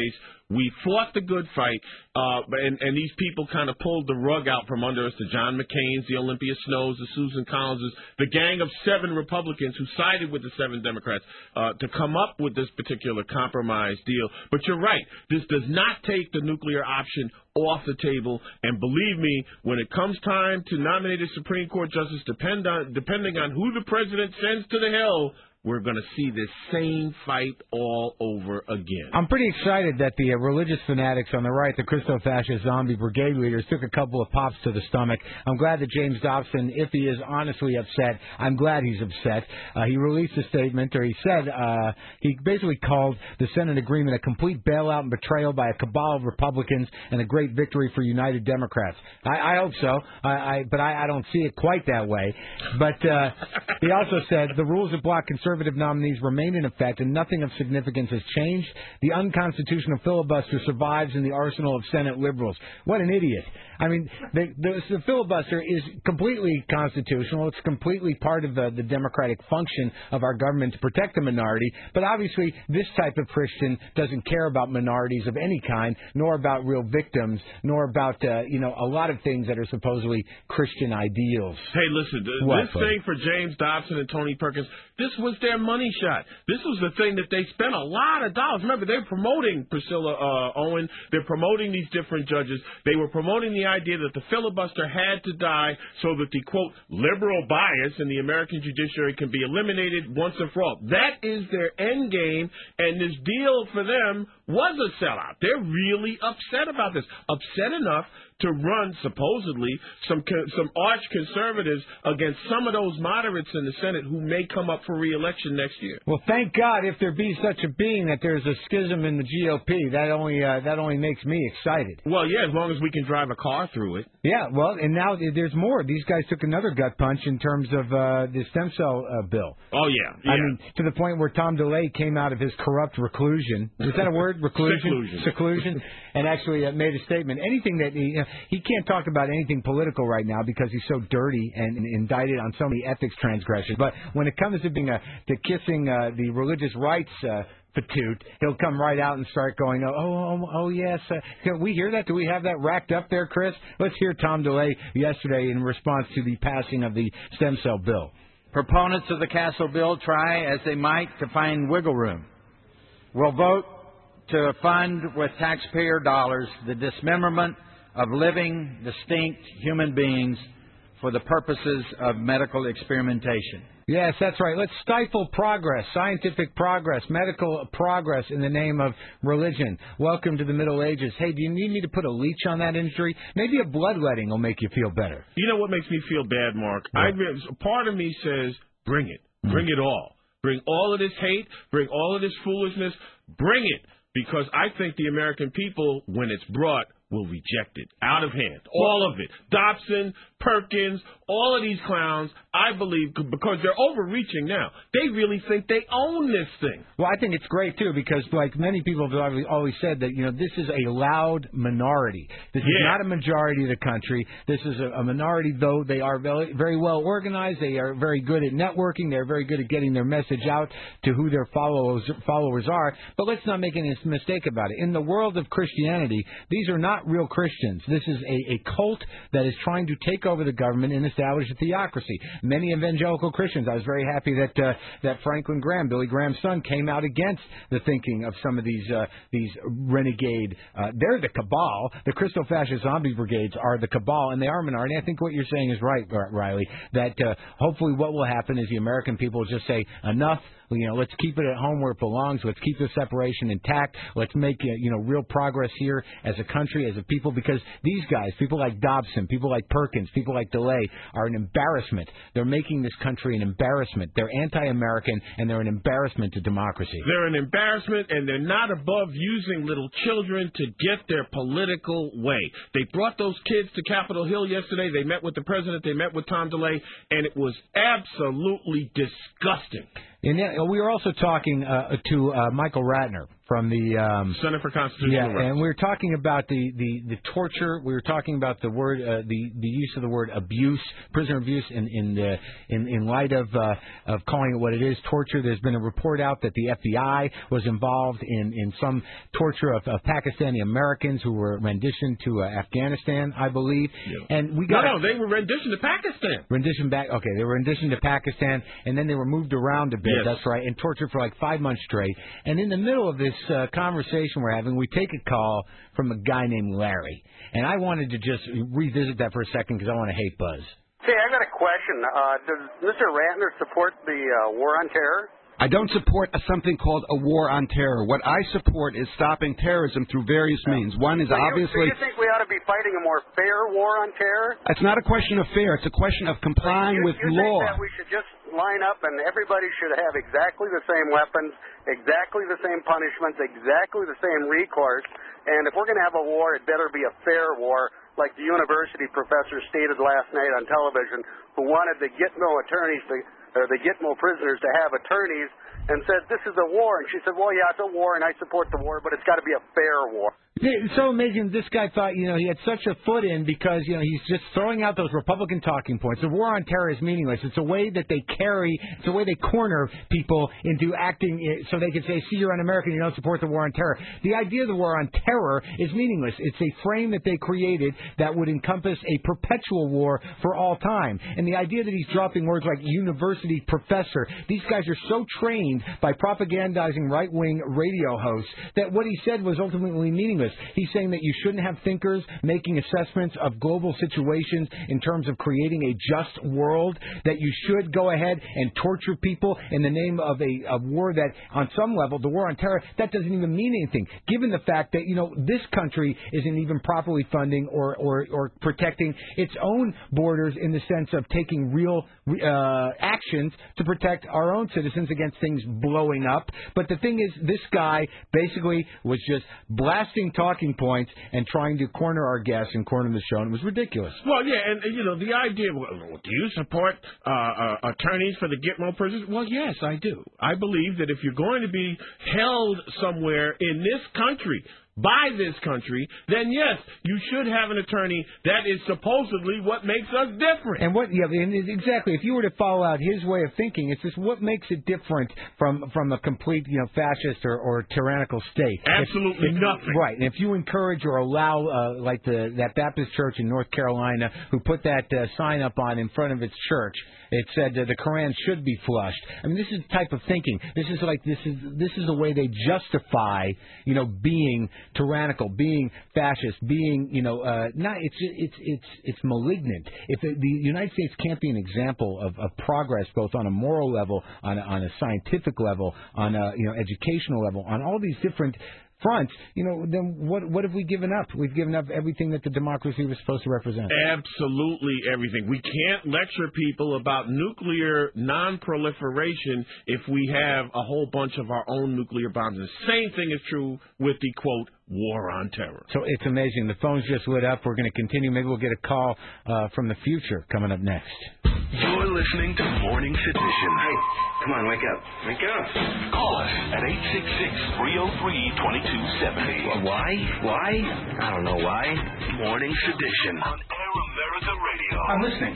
Speaker 2: We fought the good fight, and these people kind of pulled the rug out from under us, the John McCains, the Olympia Snows, the Susan Collinses, the gang of 7 Republicans who sided with the 7 Democrats to come up with this particular compromise deal. But you're right. This does not take the nuclear option off the table. And believe me, when it comes time to nominate a Supreme Court justice, depending on who the president sends to the Hill, we're going to see this same fight all over again.
Speaker 1: I'm pretty excited that the religious fanatics on the right, the Christo-fascist zombie brigade leaders, took a couple of pops to the stomach. I'm glad that James Dobson, if he is honestly upset, I'm glad he's upset. He released a statement, or he said, he basically called the Senate agreement a complete bailout and betrayal by a cabal of Republicans and a great victory for United Democrats. I hope so, but I don't see it quite that way. But he also said the rules that block conservative nominees remain in effect and nothing of significance has changed. The unconstitutional filibuster survives in the arsenal of Senate liberals. What an idiot. I mean, the filibuster is completely constitutional. It's completely part of the democratic function of our government to protect the minority. But obviously, this type of Christian doesn't care about minorities of any kind, nor about real victims, nor about, a lot of things that are supposedly Christian ideals.
Speaker 2: Hey, listen, this thing for James Dobson and Tony Perkins, this was their money shot. This was the thing that they spent a lot of dollars. Remember, they're promoting Priscilla Owen. They're promoting these different judges. They were promoting the idea that the filibuster had to die so that the, quote, liberal bias in the American judiciary can be eliminated once and for all. That is their end game, and this deal for them was a sellout. They're really upset about this. Upset enough to run, supposedly, some arch conservatives against some of those moderates in the Senate who may come up for re-election next year.
Speaker 1: Well, thank God, if there be such a being, that there's a schism in the GOP. That only makes me excited.
Speaker 2: Well, yeah, as long as we can drive a car through it.
Speaker 1: Yeah, well, and now there's more. These guys took another gut punch in terms of the stem cell bill.
Speaker 2: Oh, yeah.
Speaker 1: I mean, to the point where Tom DeLay came out of his corrupt reclusion. Is that a word? Reclusion? Seclusion. And actually made a statement. Anything that he can't talk about anything political right now because he's so dirty and indicted on so many ethics transgressions. But when it comes to to kissing the religious rights patoot, he'll come right out and start going, oh yes. Can we hear that? Do we have that racked up there, Chris? Let's hear Tom DeLay yesterday in response to the passing of the stem cell bill.
Speaker 11: Proponents of the Castle bill try as they might to find wiggle room. Will vote to fund with taxpayer dollars the dismemberment of living, distinct human beings for the purposes of medical experimentation.
Speaker 1: Yes, that's right. Let's stifle progress, scientific progress, medical progress in the name of religion. Welcome to the Middle Ages. Hey, do you need me to put a leech on that injury? Maybe a bloodletting will make you feel better.
Speaker 2: You know what makes me feel bad, Mark?
Speaker 1: Yeah.
Speaker 2: Part of me says, bring it. Bring it all. Bring all of this hate. Bring all of this foolishness. Bring it. Because I think the American people, when it's brought, will reject it out of hand. All of it. Dobson, Perkins, all of these clowns, I believe, because they're overreaching now. They really think they own this thing.
Speaker 1: Well, I think it's great, too, because like many people have always said that, this is a loud minority. This is not a majority of the country. This is a minority, though they are very well organized. They are very good at networking. They're very good at getting their message out to who their followers are. But let's not make any mistake about it. In the world of Christianity, these are not real Christians. This is a cult that is trying to take over the government and establish a theocracy. Many evangelical Christians, I was very happy that Franklin Graham, Billy Graham's son, came out against the thinking of some of these renegade. They're the cabal. The Christo-fascist zombie brigades are the cabal, and they are minority. I think what you're saying is right, Riley, that hopefully what will happen is the American people will just say, enough. Let's keep it at home where it belongs. Let's keep the separation intact. Let's make real progress here as a country, as a people, because these guys, people like Dobson, people like Perkins, people like DeLay, are an embarrassment. They're making this country an embarrassment. They're anti-American, and they're an embarrassment to democracy.
Speaker 2: They're an embarrassment, and they're not above using little children to get their political way. They brought those kids to Capitol Hill yesterday. They met with the president. They met with Tom DeLay, and it was absolutely disgusting.
Speaker 1: And we were also talking to Michael Ratner from the
Speaker 2: Center for Constitutional Rights.
Speaker 1: And we were talking about the torture. We were talking about the word the use of the word abuse, prisoner abuse, in light of calling it what it is, torture. There's been a report out that the FBI was involved in some torture of Pakistani Americans who were renditioned to Afghanistan, I believe.
Speaker 2: Yeah.
Speaker 1: And we got
Speaker 2: they were renditioned to Pakistan.
Speaker 1: They were renditioned to Pakistan, and then they were moved around a bit.
Speaker 2: Yes.
Speaker 1: That's right, and tortured for like 5 months straight. And in the middle of this conversation we're having, we take a call from a guy named Larry, and I wanted to just revisit that for a second because I want to hate Buzz.
Speaker 20: Hey, I got a question. Does Mr. Ratner support the war on terror?
Speaker 18: I don't support something called a war on terror. What I support is stopping terrorism through various means. One is obviously...
Speaker 20: Do you think we ought to be fighting a more fair war on terror?
Speaker 18: It's not a question of fair. It's a question of complying with
Speaker 20: you
Speaker 18: law.
Speaker 20: Think that we should just line up and everybody should have exactly the same weapons, exactly the same punishments, exactly the same recourse, and if we're going to have a war, it better be a fair war, like the university professor stated last night on television, who wanted the Gitmo attorneys the Gitmo prisoners to have attorneys, and said, this is a war. And she said, well, yeah, it's a war, and I support the war, but it's got to be a fair war.
Speaker 1: It's so amazing. This guy thought, he had such a foot in because, he's just throwing out those Republican talking points. The war on terror is meaningless. It's a way that they it's a way they corner people into acting so they can say, see, you're un-American, you don't support the war on terror. The idea of the war on terror is meaningless. It's a frame that they created that would encompass a perpetual war for all time. And the idea that he's dropping words like university professor, these guys are so trained by propagandizing right-wing radio hosts that what he said was ultimately meaningless. He's saying that you shouldn't have thinkers making assessments of global situations in terms of creating a just world, that you should go ahead and torture people in the name of a war that, on some level, the war on terror, that doesn't even mean anything, given the fact that, this country isn't even properly funding or protecting its own borders in the sense of taking real actions to protect our own citizens against things blowing up. But the thing is, this guy basically was just blasting talking points and trying to corner our guests and corner the show, and it was ridiculous.
Speaker 2: Well, yeah, and the idea, do you support attorneys for the Gitmo prisoners? Well, yes, I do. I believe that if you're going to be held somewhere in this country, by this country, then yes, you should have an attorney. That is supposedly what makes us different.
Speaker 1: And exactly. If you were to follow out his way of thinking, it's just what makes it different from a complete, fascist or tyrannical state.
Speaker 2: Absolutely nothing.
Speaker 1: Right. And if you encourage or allow, that Baptist church in North Carolina who put that sign up on in front of its church, it said the Koran should be flushed. I mean, this is the type of thinking. This is the way they justify, being tyrannical, being fascist, being, it's malignant. If the United States can't be an example of progress, both on a moral level, on a scientific level, on a educational level, on all these different fronts, then what have we given up? We've given up everything that the democracy was supposed to represent.
Speaker 2: Absolutely everything. We can't lecture people about nuclear non-proliferation if we have a whole bunch of our own nuclear bombs. The same thing is true with the, quote, war on terror.
Speaker 1: So it's amazing. The phone's just lit up. We're going to continue. Maybe we'll get a call from the future coming up next.
Speaker 3: You're listening to Morning Sedition.
Speaker 7: Hey, come on, wake up. Wake up.
Speaker 3: Call us at 866-303-2270.
Speaker 7: Why? I don't know why.
Speaker 3: Morning Sedition on Air America Radio.
Speaker 7: I'm listening.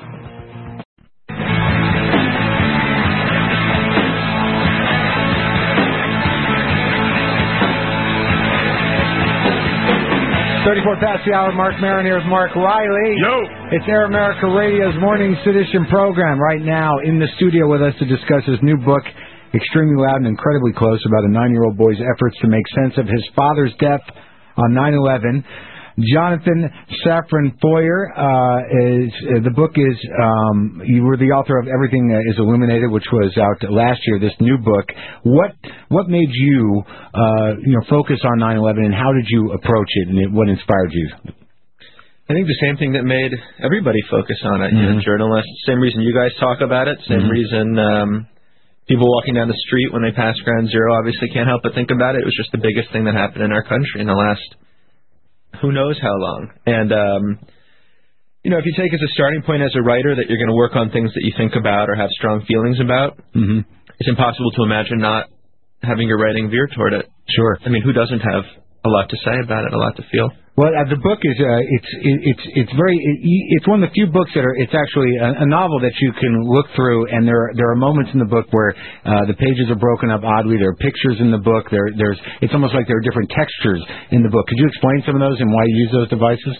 Speaker 1: 34 past the hour. Mark Maron here with Mark Riley.
Speaker 2: Yo!
Speaker 1: It's Air America Radio's Morning Sedition program. Right now, in the studio with us to discuss his new book, Extremely Loud and Incredibly Close, about a 9-year-old boy's efforts to make sense of his father's death on 9/11. Jonathan Safran Foer, the book is, you were the author of Everything is Illuminated, which was out last year, this new book. What made you, focus on 9/11, and how did you approach it, and what inspired you?
Speaker 9: I think the same thing that made everybody focus on it, journalists, same reason you guys talk about it, same reason people walking down the street when they pass Ground Zero obviously can't help but think about it. It was just the biggest thing that happened in our country in the last who knows how long. And, if you take as a starting point as a writer that you're going to work on things that you think about or have strong feelings about, it's impossible to imagine not having your writing veer toward it.
Speaker 1: Sure.
Speaker 9: I mean, who doesn't have a lot to say about it, a lot to feel?
Speaker 1: Well, the book is it's one of the few books that it's actually a novel that you can look through, and there are moments in the book where the pages are broken up oddly. There are pictures in the book. It's almost like there are different textures in the book. Could you explain some of those and why you use those devices?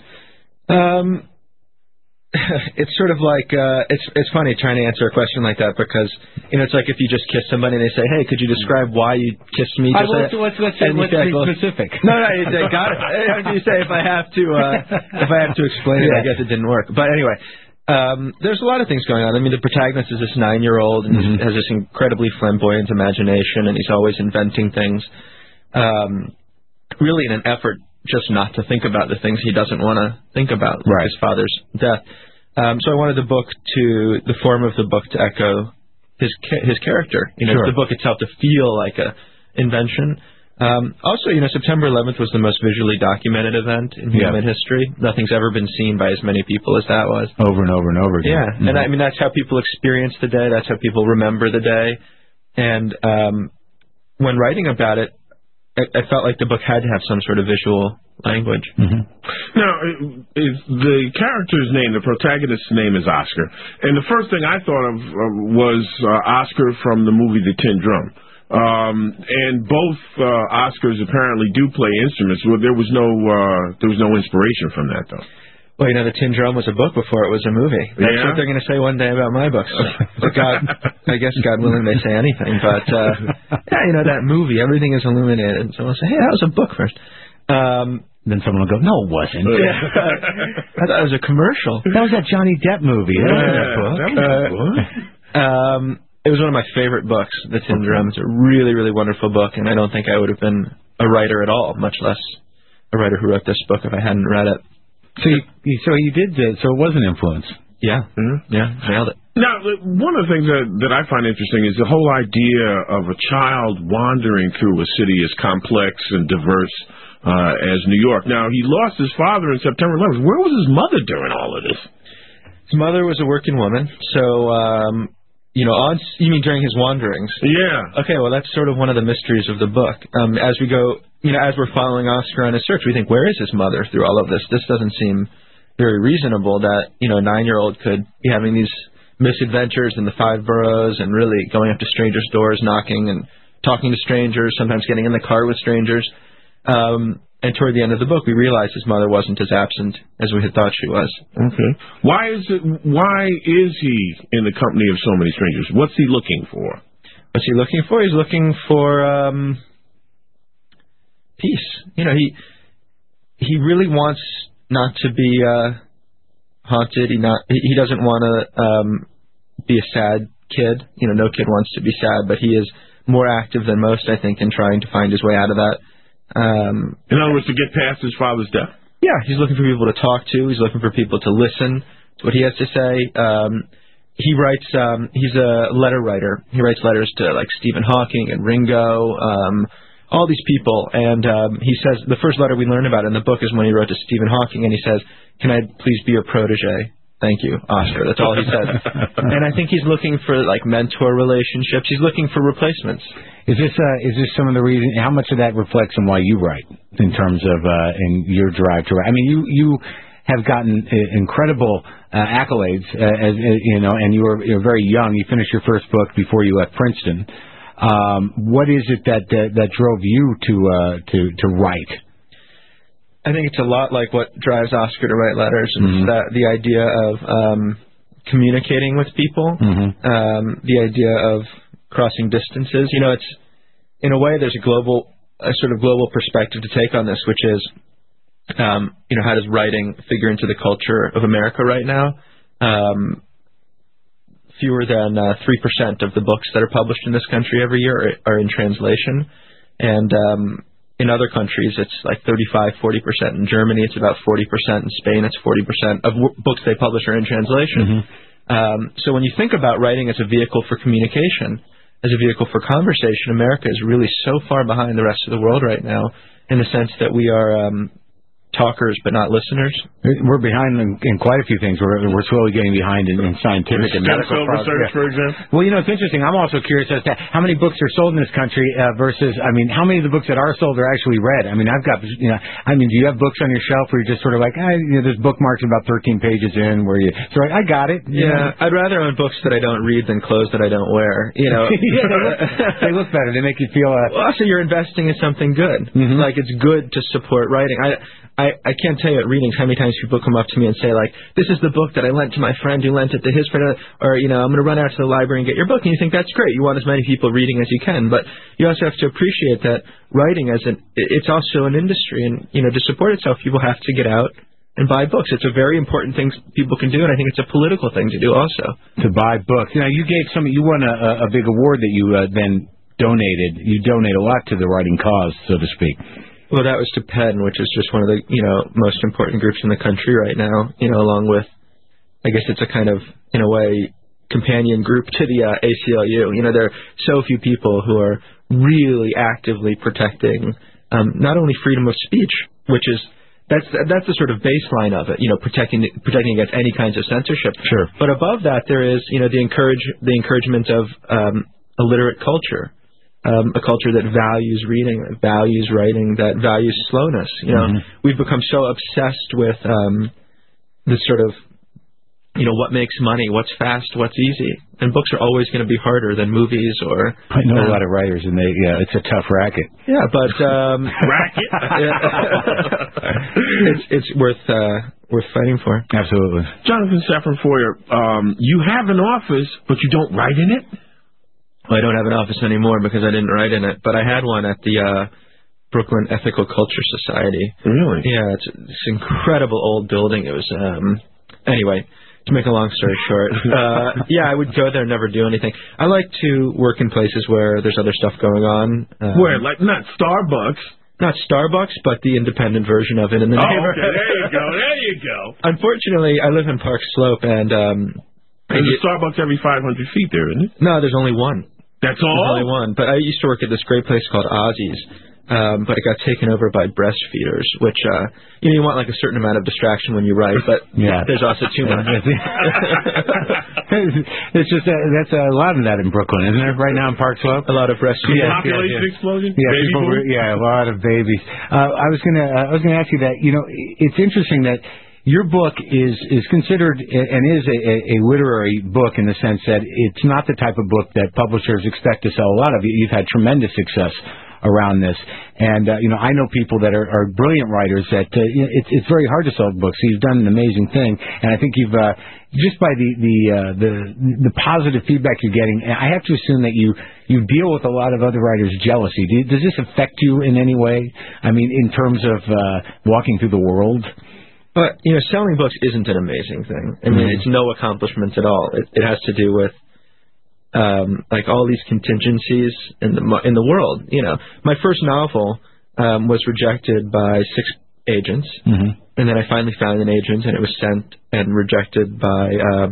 Speaker 9: It's sort of like it's funny trying to answer a question like that because it's like if you just kiss somebody and they say, "Hey, could you describe why you kissed me?"
Speaker 1: Let's be specific.
Speaker 9: No, you say, got it. You say if I have to explain it, I guess it didn't work. But anyway, there's a lot of things going on. I mean, the protagonist is this 9-year-old and he has this incredibly flamboyant imagination, and he's always inventing things. Really, in an effort just not to think about the things he doesn't want to think about, like his father's death. So I wanted the form of the book to echo his character. The book itself to feel like a invention. Also, September 11th was the most visually documented event in human history. Nothing's ever been seen by as many people as that was.
Speaker 1: Over and over and over again.
Speaker 9: Yeah, and I mean that's how people experience the day. That's how people remember the day. And when writing about it, I felt like the book had to have some sort of visual language.
Speaker 2: Now, the character's name, the protagonist's name is Oscar. And the first thing I thought of was Oscar from the movie The Tin Drum. And both Oscars apparently do play instruments. Well, there was no inspiration from that, though.
Speaker 9: Well, The Tin Drum was a book before it was a movie. That's what they're going to say one day about my books. I guess God willing they say anything. But, that movie, everything is illuminated. And someone will say, hey, that was a book first.
Speaker 1: Then someone will go, no, it wasn't.
Speaker 9: I thought it was a commercial.
Speaker 1: That was that Johnny Depp movie. That wasn't a book.
Speaker 9: It was one of my favorite books, The Tin Drum. It's a really, really wonderful book, and I don't think I would have been a writer at all, much less a writer who wrote this book if I hadn't read it.
Speaker 1: So you did so it was an influence.
Speaker 9: Yeah. Yeah, nailed it.
Speaker 2: Now, one of the things that I find interesting is the whole idea of a child wandering through a city as complex and diverse as New York. Now, he lost his father in September 11th. Where was his mother during all of this?
Speaker 9: His mother was a working woman, so you mean during his wanderings?
Speaker 2: Yeah.
Speaker 9: Okay, well, that's sort of one of the mysteries of the book. As we go, as we're following Oscar on his search, we think, where is his mother through all of this? This doesn't seem very reasonable that, a 9-year-old could be having these misadventures in the 5 boroughs and really going up to strangers' doors, knocking and talking to strangers, sometimes getting in the car with strangers. And toward the end of the book, we realized his mother wasn't as absent as we had thought she was.
Speaker 2: Okay. Why is he in the company of so many strangers? What's he looking for?
Speaker 9: What's he looking for? He's looking for peace. He really wants not to be haunted. He doesn't want to be a sad kid. No kid wants to be sad, but he is more active than most, I think, in trying to find his way out of that.
Speaker 2: In other words, to get past his father's death?
Speaker 9: Yeah, he's looking for people to talk to. He's looking for people to listen to what he has to say. He writes, he's a letter writer. He writes letters to, like, Stephen Hawking and Ringo, all these people. And he says, the first letter we learn about in the book is when he wrote to Stephen Hawking, and he says, can I please be your protege? Thank you, Oscar. That's all he said. And I think he's looking for, like, mentor relationships. He's looking for replacements.
Speaker 1: Is this some of the reason? How much of that reflects on why you write in terms of in your drive to write? I mean, you have gotten incredible accolades, and you're very young. You finished your first book before you left Princeton. What is it that drove you to write?
Speaker 9: I think it's a lot like what drives Oscar to write letters. It's the idea of communicating with people, the idea of crossing distances. It's in a way there's a sort of global perspective to take on this, which is, how does writing figure into the culture of America right now? Fewer than 3% of the books that are published in this country every year are in translation, and in other countries it's like 35-40%. In Germany it's about 40%. In Spain it's 40% of books they publish are in translation. So when you think about writing as a vehicle for communication, as a vehicle for conversation, America is really so far behind the rest of the world right now, in the sense that we are talkers but not listeners.
Speaker 1: We're behind in quite a few things. We're slowly getting behind in scientific and medical
Speaker 2: research, for example.
Speaker 1: Well, it's interesting. I'm also curious as to how many books are sold in this country versus, how many of the books that are sold are actually read. I've got, do you have books on your shelf where you're just sort of like, there's bookmarks about 13 pages in where I got it.
Speaker 9: Yeah, I'd rather own books that I don't read than clothes that I don't wear.
Speaker 1: They look better. They make you feel.
Speaker 9: Well, also, you're investing in something good.
Speaker 1: Mm-hmm.
Speaker 9: Like, it's good to support writing. I can't tell you at readings how many times people come up to me and say, like, this is the book that I lent to my friend who lent it to his friend, or, I'm going to run out to the library and get your book. And you think that's great. You want as many people reading as you can. But you also have to appreciate that writing it's also an industry. And, to support itself, people have to get out and buy books. It's a very important thing people can do, and I think it's a political thing to do also.
Speaker 1: To buy books. You won a big award that you then donated. You donate a lot to the writing cause, so to speak.
Speaker 9: Well, that was to Penn, which is just one of the, most important groups in the country right now, along with, I guess it's a kind of, in a way, companion group to the ACLU. There are so few people who are really actively protecting not only freedom of speech, which is, that's the sort of baseline of it, protecting against any kinds of censorship.
Speaker 1: Sure.
Speaker 9: But above that, there is, the encouragement of a literate culture. A culture that values reading, that values writing, that values slowness. We've become so obsessed with this sort of, what makes money, what's fast, what's easy. And books are always going to be harder than movies or...
Speaker 1: I know a lot of writers, and it's a tough racket.
Speaker 9: Yeah, but...
Speaker 2: racket?
Speaker 9: It's worth fighting for.
Speaker 1: Absolutely.
Speaker 2: Jonathan Safran Foer, you have an office, but you don't write in it?
Speaker 9: Well, I don't have an office anymore because I didn't write in it, but I had one at the Brooklyn Ethical Culture Society.
Speaker 2: Really?
Speaker 9: Yeah, it's this incredible old building. It was, anyway, to make a long story short, I would go there and never do anything. I like to work in places where there's other stuff going on.
Speaker 2: Where? Like, not Starbucks?
Speaker 9: Not Starbucks, but the independent version of it in the neighborhood.
Speaker 2: Okay, there you go.
Speaker 9: Unfortunately, I live in Park Slope, and...
Speaker 2: there's a Starbucks every 500 feet there, isn't it?
Speaker 9: No, there's only one.
Speaker 2: That's all?
Speaker 9: There's only one. But I used to work at this great place called Ozzy's, but it got taken over by breastfeeders, which, you want like a certain amount of distraction when you write, but there's also too much.
Speaker 1: It's just that's a lot of that in Brooklyn, isn't it? Right now in Park Slope,
Speaker 9: a lot of breastfeeding.
Speaker 2: Population explosion.
Speaker 1: Yeah, a lot of babies. I was gonna ask you that. It's interesting that your book is considered and is a literary book in the sense that it's not the type of book that publishers expect to sell a lot of. You've had tremendous success around this, and I know people that are brilliant writers that it's very hard to sell books. So you've done an amazing thing, and I think you've just by the positive feedback you're getting. I have to assume that you deal with a lot of other writers' jealousy. Does this affect you in any way? I mean, in terms of walking through the world.
Speaker 9: But, selling books isn't an amazing thing. I mean, it's no accomplishment at all. It has to do with, like, all these contingencies in the world. My first novel was rejected by 6 agents, and then I finally found an agent, and it was sent and rejected by,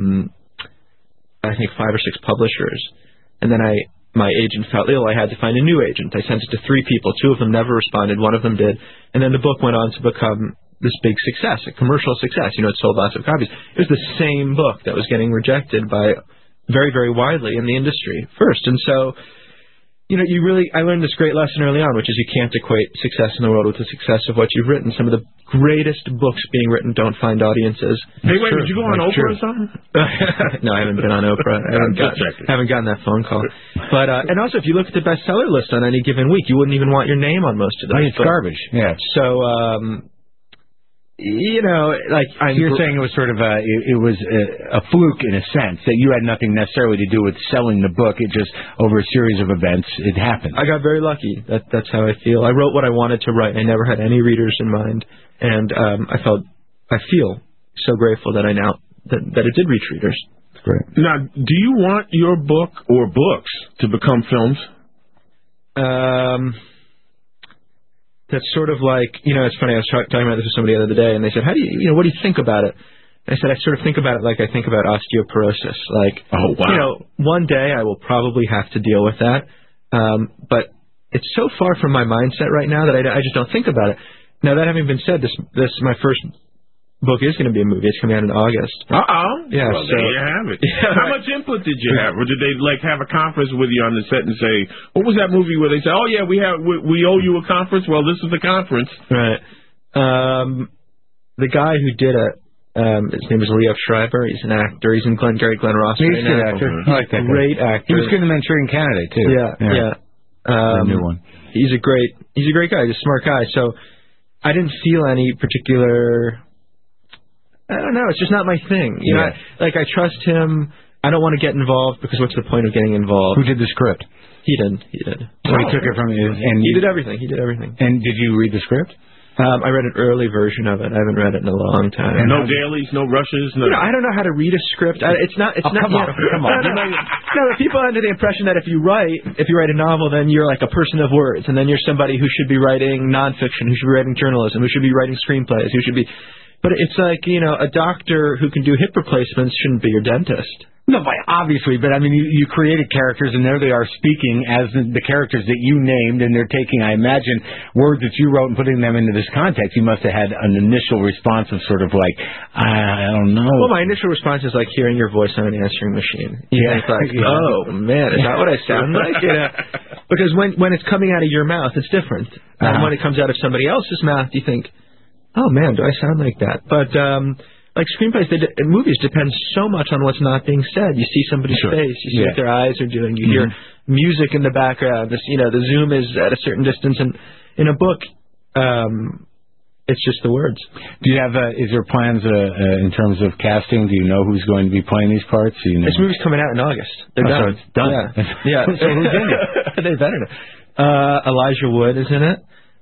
Speaker 9: I think, 5 or 6 publishers. And then my agent felt ill. I had to find a new agent. I sent it to 3 people. 2 of them never responded. 1 of them did. And then the book went on to become this big success, a commercial success. It sold lots of copies. It was the same book that was getting rejected by very, very widely in the industry first. And so, I learned this great lesson early on, which is you can't equate success in the world with the success of what you've written. Some of the greatest books being written don't find audiences.
Speaker 2: Hey, wait, did you go on Oprah or something?
Speaker 9: No, I haven't been on Oprah. I haven't gotten that phone call. But and also, if you look at the bestseller list on any given week, you wouldn't even want your name on most of them.
Speaker 1: It's garbage. Yeah.
Speaker 9: So,
Speaker 1: you're saying it was sort of it was a fluke in a sense, that you had nothing necessarily to do with selling the book. It just, over a series of events, it happened.
Speaker 9: I got very lucky. That's how I feel. I wrote what I wanted to write. I never had any readers in mind, and I feel so grateful that that it did reach readers.
Speaker 1: That's great.
Speaker 2: Now, do you want your book or books to become films?
Speaker 9: That's sort of like, it's funny, I was talking about this with somebody the other day, and they said, what do you think about it? And I said, I sort of think about it like I think about osteoporosis. Like,
Speaker 2: oh, wow.
Speaker 9: One day I will probably have to deal with that, but it's so far from my mindset right now that I just don't think about it. Now, that having been said, this my first book is going to be a movie. It's coming out in August.
Speaker 2: Yeah,
Speaker 9: well,
Speaker 2: there you have it.
Speaker 9: Yeah,
Speaker 2: How much input did you have? Or did they have a conference with you on the set and say, what was that movie where they say, oh, yeah, we owe you a conference? Well, this is the conference.
Speaker 9: Right. The guy who did it, his name is Leo Schreiber. He's an actor. He's in Glengarry Glen Ross.
Speaker 1: He's a good actor. I like that
Speaker 9: great
Speaker 1: guy.
Speaker 9: actor.
Speaker 1: He was good in Manchurian Candidate, too.
Speaker 9: Yeah.
Speaker 1: The new one.
Speaker 9: He's a great guy. He's a smart guy. So I didn't feel any particular... I don't know. It's just not my thing. You know, I trust him. I don't want to get involved because what's the point of getting involved?
Speaker 1: Who did the script?
Speaker 9: He did.
Speaker 1: So he took it from you. And
Speaker 9: he did everything.
Speaker 1: And did you read the script?
Speaker 9: I read an early version of it. I haven't read it in a long time.
Speaker 2: And no dailies, no rushes, no.
Speaker 9: I don't know how to read a script. It's not.
Speaker 1: Come on.
Speaker 9: No, people are under the impression that if you write a novel, then you're like a person of words, and then you're somebody who should be writing nonfiction, who should be writing journalism, who should be writing screenplays, who should be. But it's like, a doctor who can do hip replacements shouldn't be your dentist.
Speaker 1: No, obviously, but I mean, you created characters, and there they are speaking as the characters that you named, and they're taking, I imagine, words that you wrote and putting them into this context. You must have had an initial response of sort of like, I don't know.
Speaker 9: Well, my initial response is like hearing your voice on an answering machine. It's like, oh man, is that what I sound like? Because when it's coming out of your mouth, it's different. And when it comes out of somebody else's mouth, you think, oh man, do I sound like that? But like screenplays, movies depend so much on what's not being said. You see somebody's face, you see what their eyes are doing, you hear music in the background. The zoom is at a certain distance, and in a book, it's just the words.
Speaker 1: Do you have? Is there plans in terms of casting? Do you know who's going to be playing these parts?
Speaker 9: This movie's coming out in August. They're done.
Speaker 1: So it's done.
Speaker 9: Yeah.
Speaker 1: So who's in it?
Speaker 9: They better know. Elijah Wood is in it.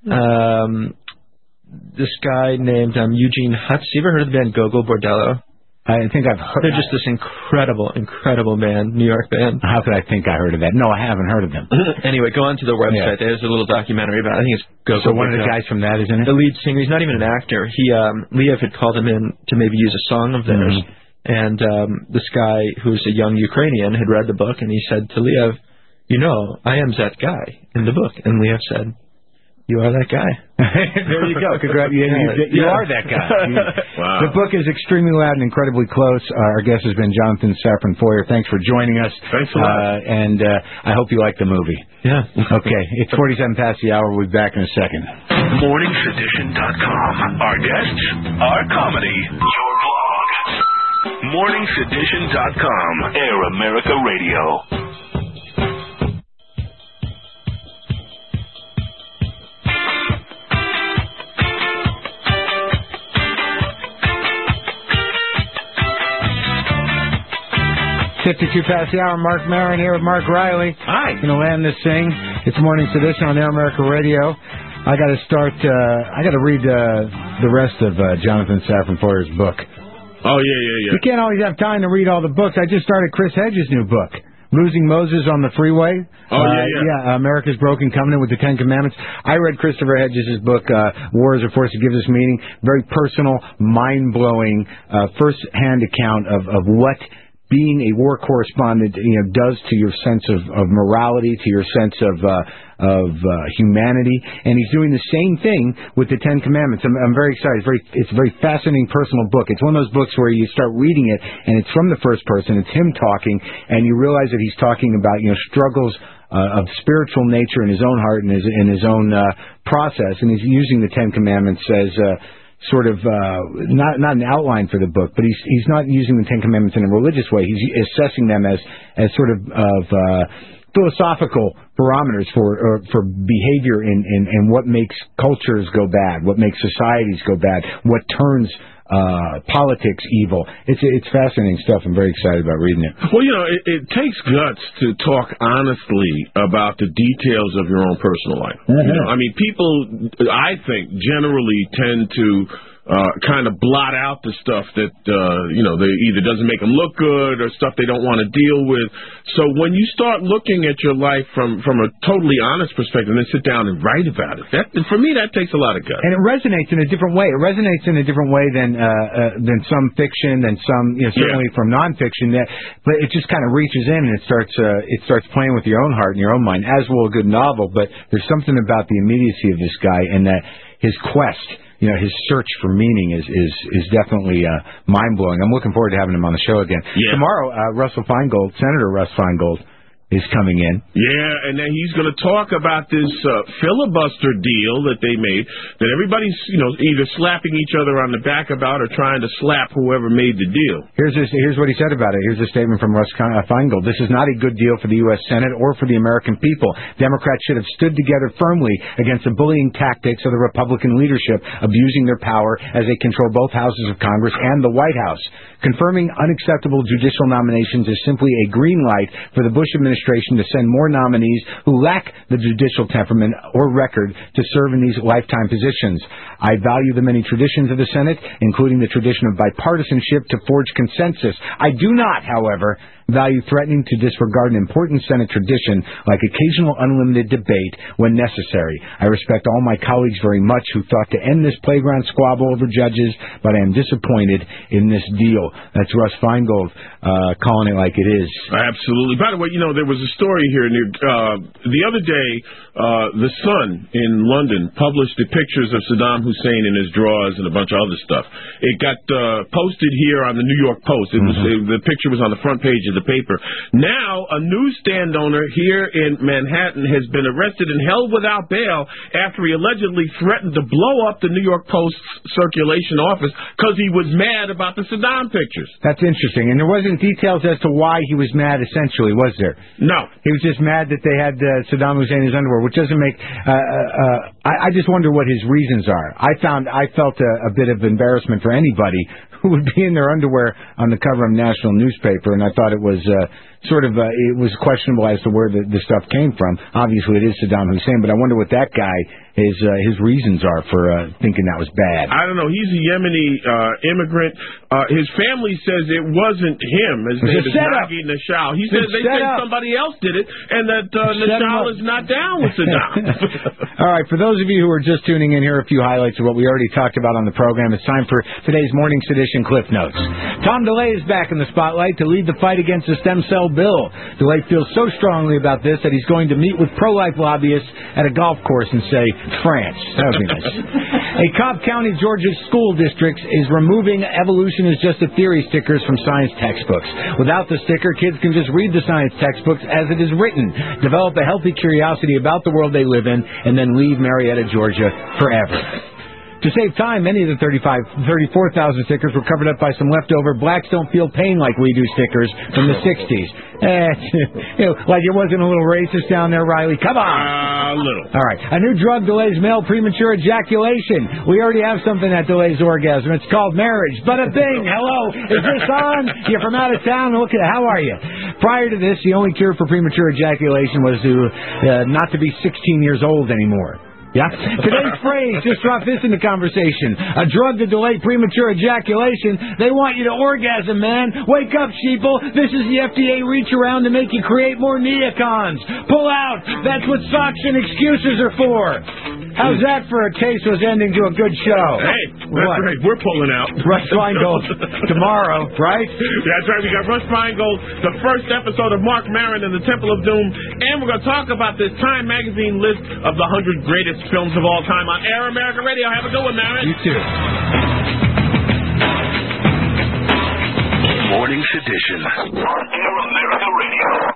Speaker 9: This guy named Eugene Hutz. You ever heard of the band Gogol Bordello?
Speaker 1: I think I've heard.
Speaker 9: They're just this incredible band, New York band.
Speaker 1: How could I think I heard of that? No, I haven't heard of them.
Speaker 9: Anyway, go on to their website. There's a little documentary about it. I think it's Gogol
Speaker 1: So one of the guys from that is in it?
Speaker 9: The lead singer. He's not even an actor. Liev had called him in to maybe use a song of theirs. And this guy, who's a young Ukrainian, had read the book, and he said to Liev, I am that guy in the book. And Liev said, you are that guy.
Speaker 1: There you go. Congratulations. You are that guy.
Speaker 2: Wow.
Speaker 1: The book is extremely loud and incredibly close. Our guest has been Jonathan Safran Foer. Thanks for joining us.
Speaker 2: Thanks a lot.
Speaker 1: And I hope you like the movie.
Speaker 9: Yeah.
Speaker 1: Okay. It's 47 past the hour. We'll be back in a second.
Speaker 3: MorningSedition.com. Our guests, our comedy, your blog. MorningSedition.com. Air America Radio.
Speaker 1: 52 past the hour. Mark Maron here with Mark Riley.
Speaker 2: Hi.
Speaker 1: Going to land this thing. It's Morning Sedition on Air America Radio. I got to start. I got to read the rest of Jonathan Safran Foer's book.
Speaker 2: Oh yeah.
Speaker 1: You can't always have time to read all the books. I just started Chris Hedges' new book, Losing Moses on the Freeway.
Speaker 2: Oh yeah.
Speaker 1: America's Broken Covenant with the Ten Commandments. I read Christopher Hedges' book, War is a Force that Gives Us Meaning. Very personal, mind-blowing, first-hand account of what being a war correspondent, does to your sense of morality, to your sense of humanity, and he's doing the same thing with the Ten Commandments. I'm very excited. It's a very fascinating personal book. It's one of those books where you start reading it, and it's from the first person. It's him talking, and you realize that he's talking about struggles of spiritual nature in his own heart and in his own process, and he's using the Ten Commandments as sort of not an outline for the book, but he's not using the Ten Commandments in a religious way. He's assessing them as sort of philosophical barometers for behavior and what makes cultures go bad, what makes societies go bad, what turns politics evil. It's fascinating stuff. I'm very excited about reading it.
Speaker 2: Well, it takes guts to talk honestly about the details of your own personal life.
Speaker 1: Mm-hmm.
Speaker 2: People, I think, generally tend to kind of blot out the stuff that they either doesn't make them look good or stuff they don't want to deal with. So when you start looking at your life from a totally honest perspective and then sit down and write about it, for me that takes a lot of guts.
Speaker 1: And it resonates in a different way. It resonates in a different way than some fiction, than some certainly from nonfiction. But it just kind of reaches in and it starts playing with your own heart and your own mind, as will a good novel. But there's something about the immediacy of this guy and that his quest, his search for meaning is definitely mind-blowing. I'm looking forward to having him on the show again.
Speaker 2: Yeah.
Speaker 1: Tomorrow, Senator Russ Feingold is coming in.
Speaker 2: Yeah, and then he's going to talk about this filibuster deal that they made, that everybody's, either slapping each other on the back about or trying to slap whoever made the deal.
Speaker 1: Here's what he said about it. Here's a statement from Russ Feingold. This is not a good deal for the U.S. Senate or for the American people. Democrats should have stood together firmly against the bullying tactics of the Republican leadership, abusing their power as they control both houses of Congress and the White House. Confirming unacceptable judicial nominations is simply a green light for the Bush administration to send more nominees who lack the judicial temperament or record to serve in these lifetime positions. I value the many traditions of the Senate, including the tradition of bipartisanship to forge consensus. I do not, however, value threatening to disregard an important Senate tradition like occasional unlimited debate when necessary. I respect all my colleagues very much who thought to end this playground squabble over judges, but I am disappointed in this deal. That's Russ Feingold calling it like it is.
Speaker 2: Absolutely. By the way, there was a story here. The other day, The Sun in London published the pictures of Saddam Hussein in his drawers and a bunch of other stuff. It got posted here on the New York Post. The picture was on the front page of the paper. Now, a newsstand owner here in Manhattan has been arrested and held without bail after he allegedly threatened to blow up the New York Post's circulation office because he was mad about the Saddam pictures.
Speaker 1: That's interesting. And there wasn't details as to why he was mad, essentially, was there?
Speaker 2: No.
Speaker 1: He was just mad that they had Saddam Hussein in his underwear, which doesn't make... I just wonder what his reasons are. I felt a bit of embarrassment for anybody who would be in their underwear on the cover of a national newspaper, and I thought it was it was questionable as to where the stuff came from. Obviously, it is Saddam Hussein, but I wonder what that guy, his reasons are for thinking that was bad.
Speaker 2: I don't know. He's a Yemeni immigrant. His family says it wasn't him. His name is Nagi Nashal. He says they say somebody else did it, and that Nashal is not down with Saddam.
Speaker 1: All right, for those of you who are just tuning in, here are a few highlights of what we already talked about on the program. It's time for today's Morning Sedition Cliff Notes. Tom DeLay is back in the spotlight to lead the fight against the stem cell bill. DeLay feels so strongly about this that he's going to meet with pro-life lobbyists at a golf course and say, France. That would be nice. A Cobb County, Georgia school district is removing evolution is just a theory stickers from science textbooks. Without the sticker, kids can just read the science textbooks as it is written, develop a healthy curiosity about the world they live in, and then leave Marietta, Georgia forever. To save time, many of the 34,000 stickers were covered up by some leftover blacks don't feel pain like we do stickers from the 60s. Like it wasn't a little racist down there, Riley. Come on.
Speaker 2: A little.
Speaker 1: All right. A new drug delays male premature ejaculation. We already have something that delays orgasm. It's called marriage. Bada bing. Hello. Is this on? You're from out of town? Look at how are you? Prior to this, the only cure for premature ejaculation was to not to be 16 years old anymore. Yeah. Today's phrase, just drop this in the conversation. A drug to delay premature ejaculation. They want you to orgasm, man. Wake up, sheeple. This is the FDA reach around to make you create more neocons. Pull out. That's what socks and excuses are for. How's that for a case was ending to a good show?
Speaker 2: Hey, that's right. We're pulling out.
Speaker 1: Russ Feingold tomorrow, right?
Speaker 2: That's right. We got Russ Feingold, the first episode of Mark Maron and the Temple of Doom, and we're going to talk about this Time Magazine list of the 100 greatest films of all time on Air America Radio. Have a good one, Maron.
Speaker 1: You too.
Speaker 3: Morning Sedition on Air America Radio.